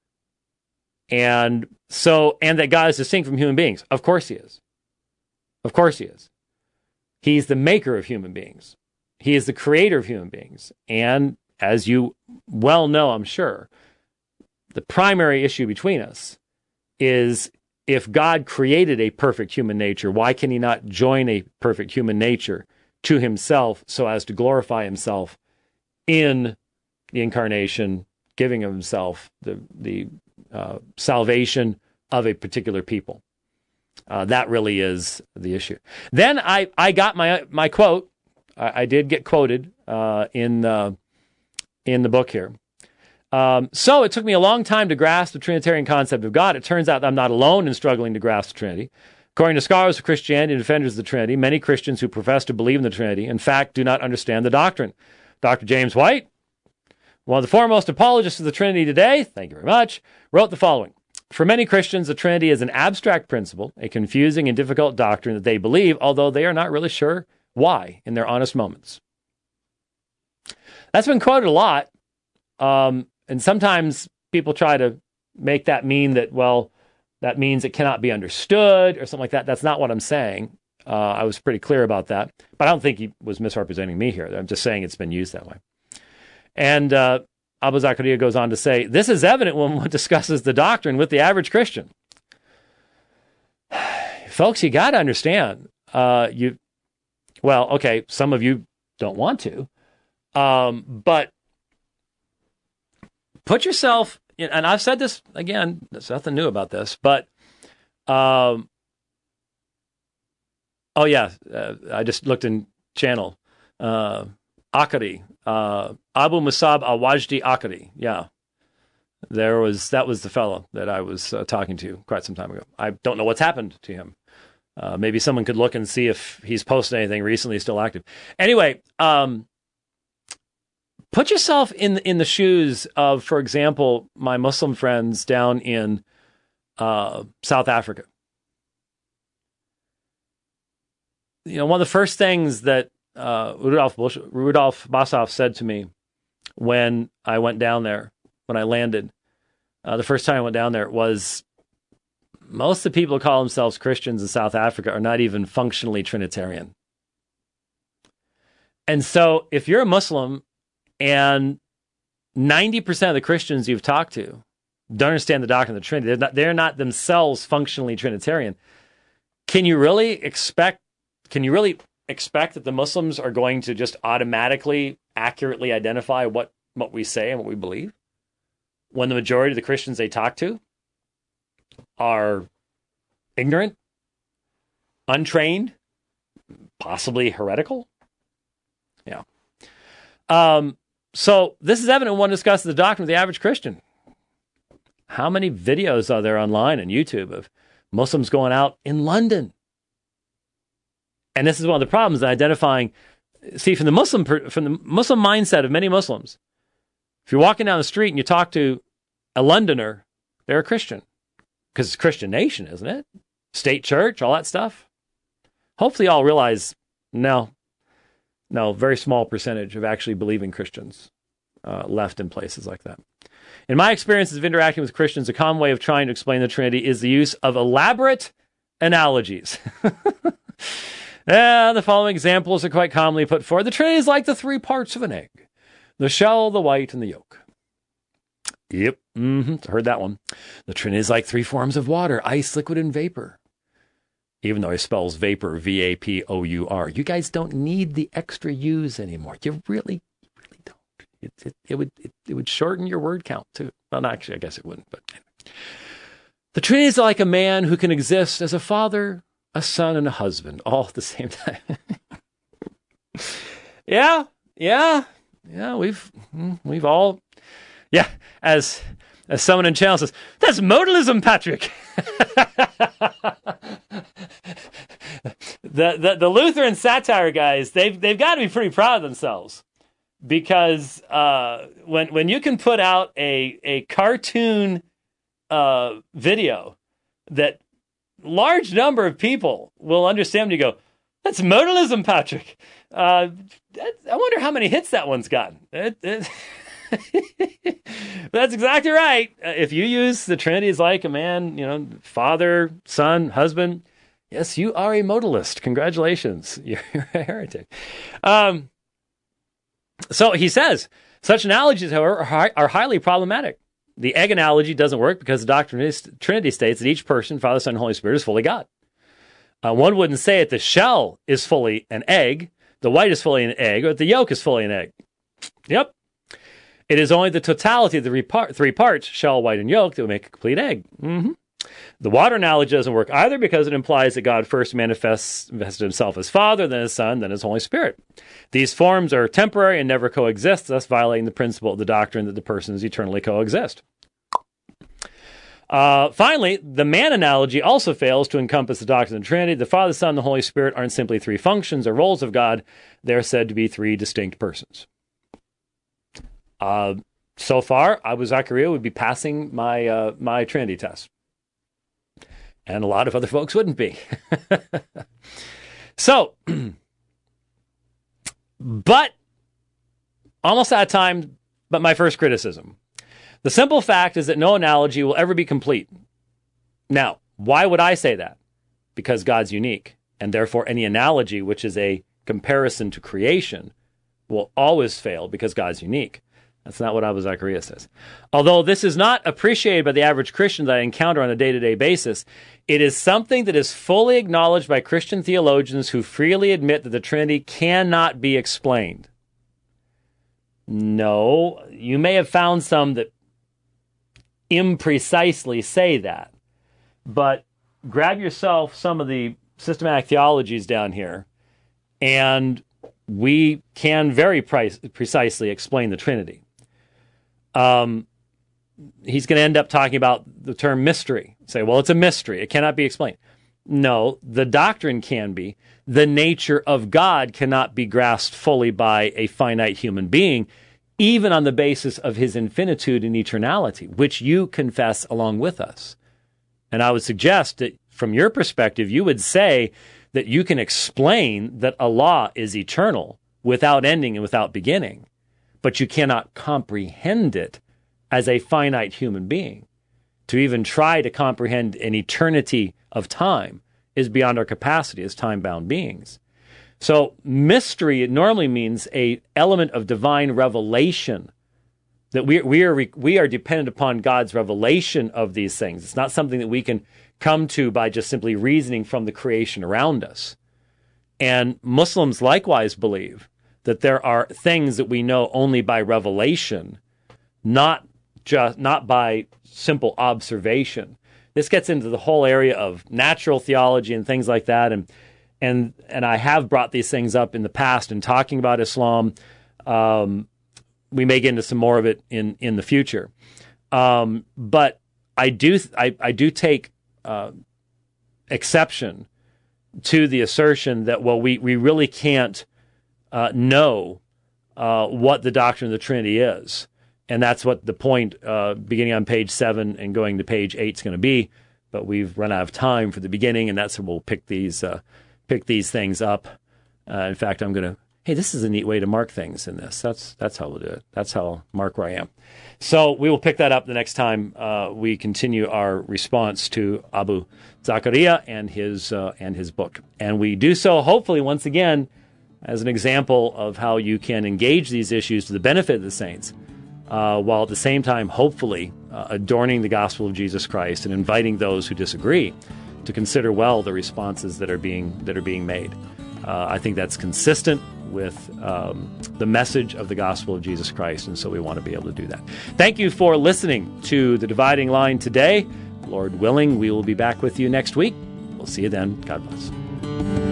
And so, and that God is distinct from human beings. Of course he is. Of course he is. He's the maker of human beings. He is the creator of human beings. And as you well know, I'm sure, the primary issue between us is, if God created a perfect human nature, why can he not join a perfect human nature to himself so as to glorify himself in the incarnation, giving of himself the, the uh, salvation of a particular people. Uh, that really is the issue. Then I, I got my my quote. I, I did get quoted uh, in, uh, in the book here. Um, so it took me a long time to grasp the Trinitarian concept of God. It turns out I'm not alone in struggling to grasp the Trinity. According to scholars of Christianity and defenders of the Trinity, many Christians who profess to believe in the Trinity, in fact, do not understand the doctrine. Doctor James White, one of the foremost apologists of the Trinity today, thank you very much, wrote the following. For many Christians, the Trinity is an abstract principle, a confusing and difficult doctrine that they believe, although they are not really sure why in their honest moments. That's been quoted a lot. Um, and sometimes people try to make that mean that, well, that means it cannot be understood or something like that. That's not what I'm saying. Uh, I was pretty clear about that. But I don't think he was misrepresenting me here. I'm just saying it's been used that way. And uh, Abba Zakaria goes on to say, this is evident when one discusses the doctrine with the average Christian. Folks, you got to understand. Uh, you, well, okay, some of you don't want to. Um, but put yourself, and I've said this, again, there's nothing new about this, but, um, oh yeah, uh, I just looked in channel, uh, Akari, uh, Abu Musab al-Wajdi Akari, yeah. There was, that was the fellow that I was uh, talking to quite some time ago. I don't know what's happened to him. Uh, maybe someone could look and see if he's posted anything recently, he's still active. Anyway, um, put yourself in in the shoes of, for example, my Muslim friends down in uh, South Africa. You know, one of the first things that uh, Rudolf Bush, Rudolf Basov said to me when I went down there, when I landed, uh, the first time I went down there was, most of the people who call themselves Christians in South Africa are not even functionally Trinitarian. And so if you're a Muslim and ninety percent of the Christians you've talked to don't understand the doctrine of the Trinity, they're not, they're not themselves functionally Trinitarian, can you really expect, can you really expect that the Muslims are going to just automatically, accurately identify what, what we say and what we believe, when the majority of the Christians they talk to are ignorant, untrained, possibly heretical? Yeah. Um, so this is evident when one discusses the doctrine of the average Christian. How many videos are there online on YouTube of Muslims going out in London? And this is one of the problems in identifying. See, from the Muslim from the Muslim mindset of many Muslims, if you're walking down the street and you talk to a Londoner, they're a Christian. Because it's a Christian nation, isn't it? State church, all that stuff. Hopefully you all realize, no, no, very small percentage of actually believing Christians uh, left in places like that. In my experiences of interacting with Christians, a common way of trying to explain the Trinity is the use of elaborate analogies. Yeah, the following examples are quite commonly put forward. The Trinity is like the three parts of an egg: the shell, the white, and the yolk. Yep, mm-hmm. Heard that one. The Trinity is like three forms of water: ice, liquid, and vapor. Even though it spells vapor, V A P O U R. You guys don't need the extra U's anymore. You really, you really don't. It, it, it would it, it would shorten your word count, too. Well, not actually, I guess it wouldn't. But the Trinity is like a man who can exist as a father, a son, and a husband, all at the same time. yeah, yeah, yeah. We've we've all, yeah. As as someone in channel says, that's modalism, Patrick. the, the the Lutheran satire guys, they've they've got to be pretty proud of themselves, because uh, when when you can put out a a cartoon uh, video that large number of people will understand, when you go, that's modalism, Patrick. Uh, that, I wonder how many hits that one's gotten. It, it, that's exactly right. Uh, if you use the Trinity as like a man, you know, father, son, husband, yes, you are a modalist. Congratulations. You're, you're a heretic. Um, so he says, such analogies, however, are, high, are highly problematic. The egg analogy doesn't work because the doctrine of the Trinity states that each person, Father, Son, and Holy Spirit, is fully God. Uh, one wouldn't say that the shell is fully an egg the white is fully an egg, or the yolk is fully an egg. Yep. It is only the totality of the repar- three parts, shell, white, and yolk, that will make a complete egg. Mm-hmm. The water analogy doesn't work either because it implies that God first manifests, manifested himself as Father, then as Son, then as Holy Spirit. These forms are temporary and never coexist, thus violating the principle of the doctrine that the persons eternally coexist. Uh, finally, the man analogy also fails to encompass the doctrine of the Trinity. The Father, Son, and the Holy Spirit aren't simply three functions or roles of God. They're said to be three distinct persons. Uh, so far, Abu Zakaria would be passing my uh, my Trinity test. And a lot of other folks wouldn't be. So, but, almost out of time, but my first criticism. The simple fact is that no analogy will ever be complete. Now, why would I say that? Because God's unique, and therefore any analogy, which is a comparison to creation, will always fail because God's unique. That's not what Abu Zakaria says. Although this is not appreciated by the average Christian that I encounter on a day-to-day basis, it is something that is fully acknowledged by Christian theologians who freely admit that the Trinity cannot be explained. No, you may have found some that imprecisely say that, but grab yourself some of the systematic theologies down here, and we can very pre- precisely explain the Trinity. Um, he's going to end up talking about the term mystery. Say, well, it's a mystery. It cannot be explained. No, the doctrine can be. The nature of God cannot be grasped fully by a finite human being, even on the basis of his infinitude and eternality, which you confess along with us. And I would suggest that from your perspective, you would say that you can explain that Allah is eternal without ending and without beginning, but you cannot comprehend it as a finite human being. To even try to comprehend an eternity of time is beyond our capacity as time-bound beings. So mystery, it normally means a element of divine revelation, that we, we, are, we are dependent upon God's revelation of these things. It's not something that we can come to by just simply reasoning from the creation around us. And Muslims likewise believe that there are things that we know only by revelation, not just not by simple observation. This gets into the whole area of natural theology and things like that, and and and I have brought these things up in the past in talking about Islam. Um, we may get into some more of it in in the future, um, but I do I, I do take uh, exception to the assertion that, well, we we really can't uh, know uh, what the doctrine of the Trinity is. And that's what the point, uh, beginning on page seven and going to page eight, is going to be. But we've run out of time for the beginning, and that's where we'll pick these uh, pick these things up. Uh, in fact, I'm going to. Hey, this is a neat way to mark things in this. That's that's how we'll do it. That's how I'll mark where I am. So we will pick that up the next time uh, we continue our response to Abu Zakaria and his uh, and his book, and we do so hopefully once again as an example of how you can engage these issues to the benefit of the saints. Uh, while at the same time, hopefully, uh, adorning the gospel of Jesus Christ and inviting those who disagree to consider well the responses that are being that are being made. Uh, I think that's consistent with um, the message of the gospel of Jesus Christ, and so we want to be able to do that. Thank you for listening to The Dividing Line today. Lord willing, we will be back with you next week. We'll see you then. God bless.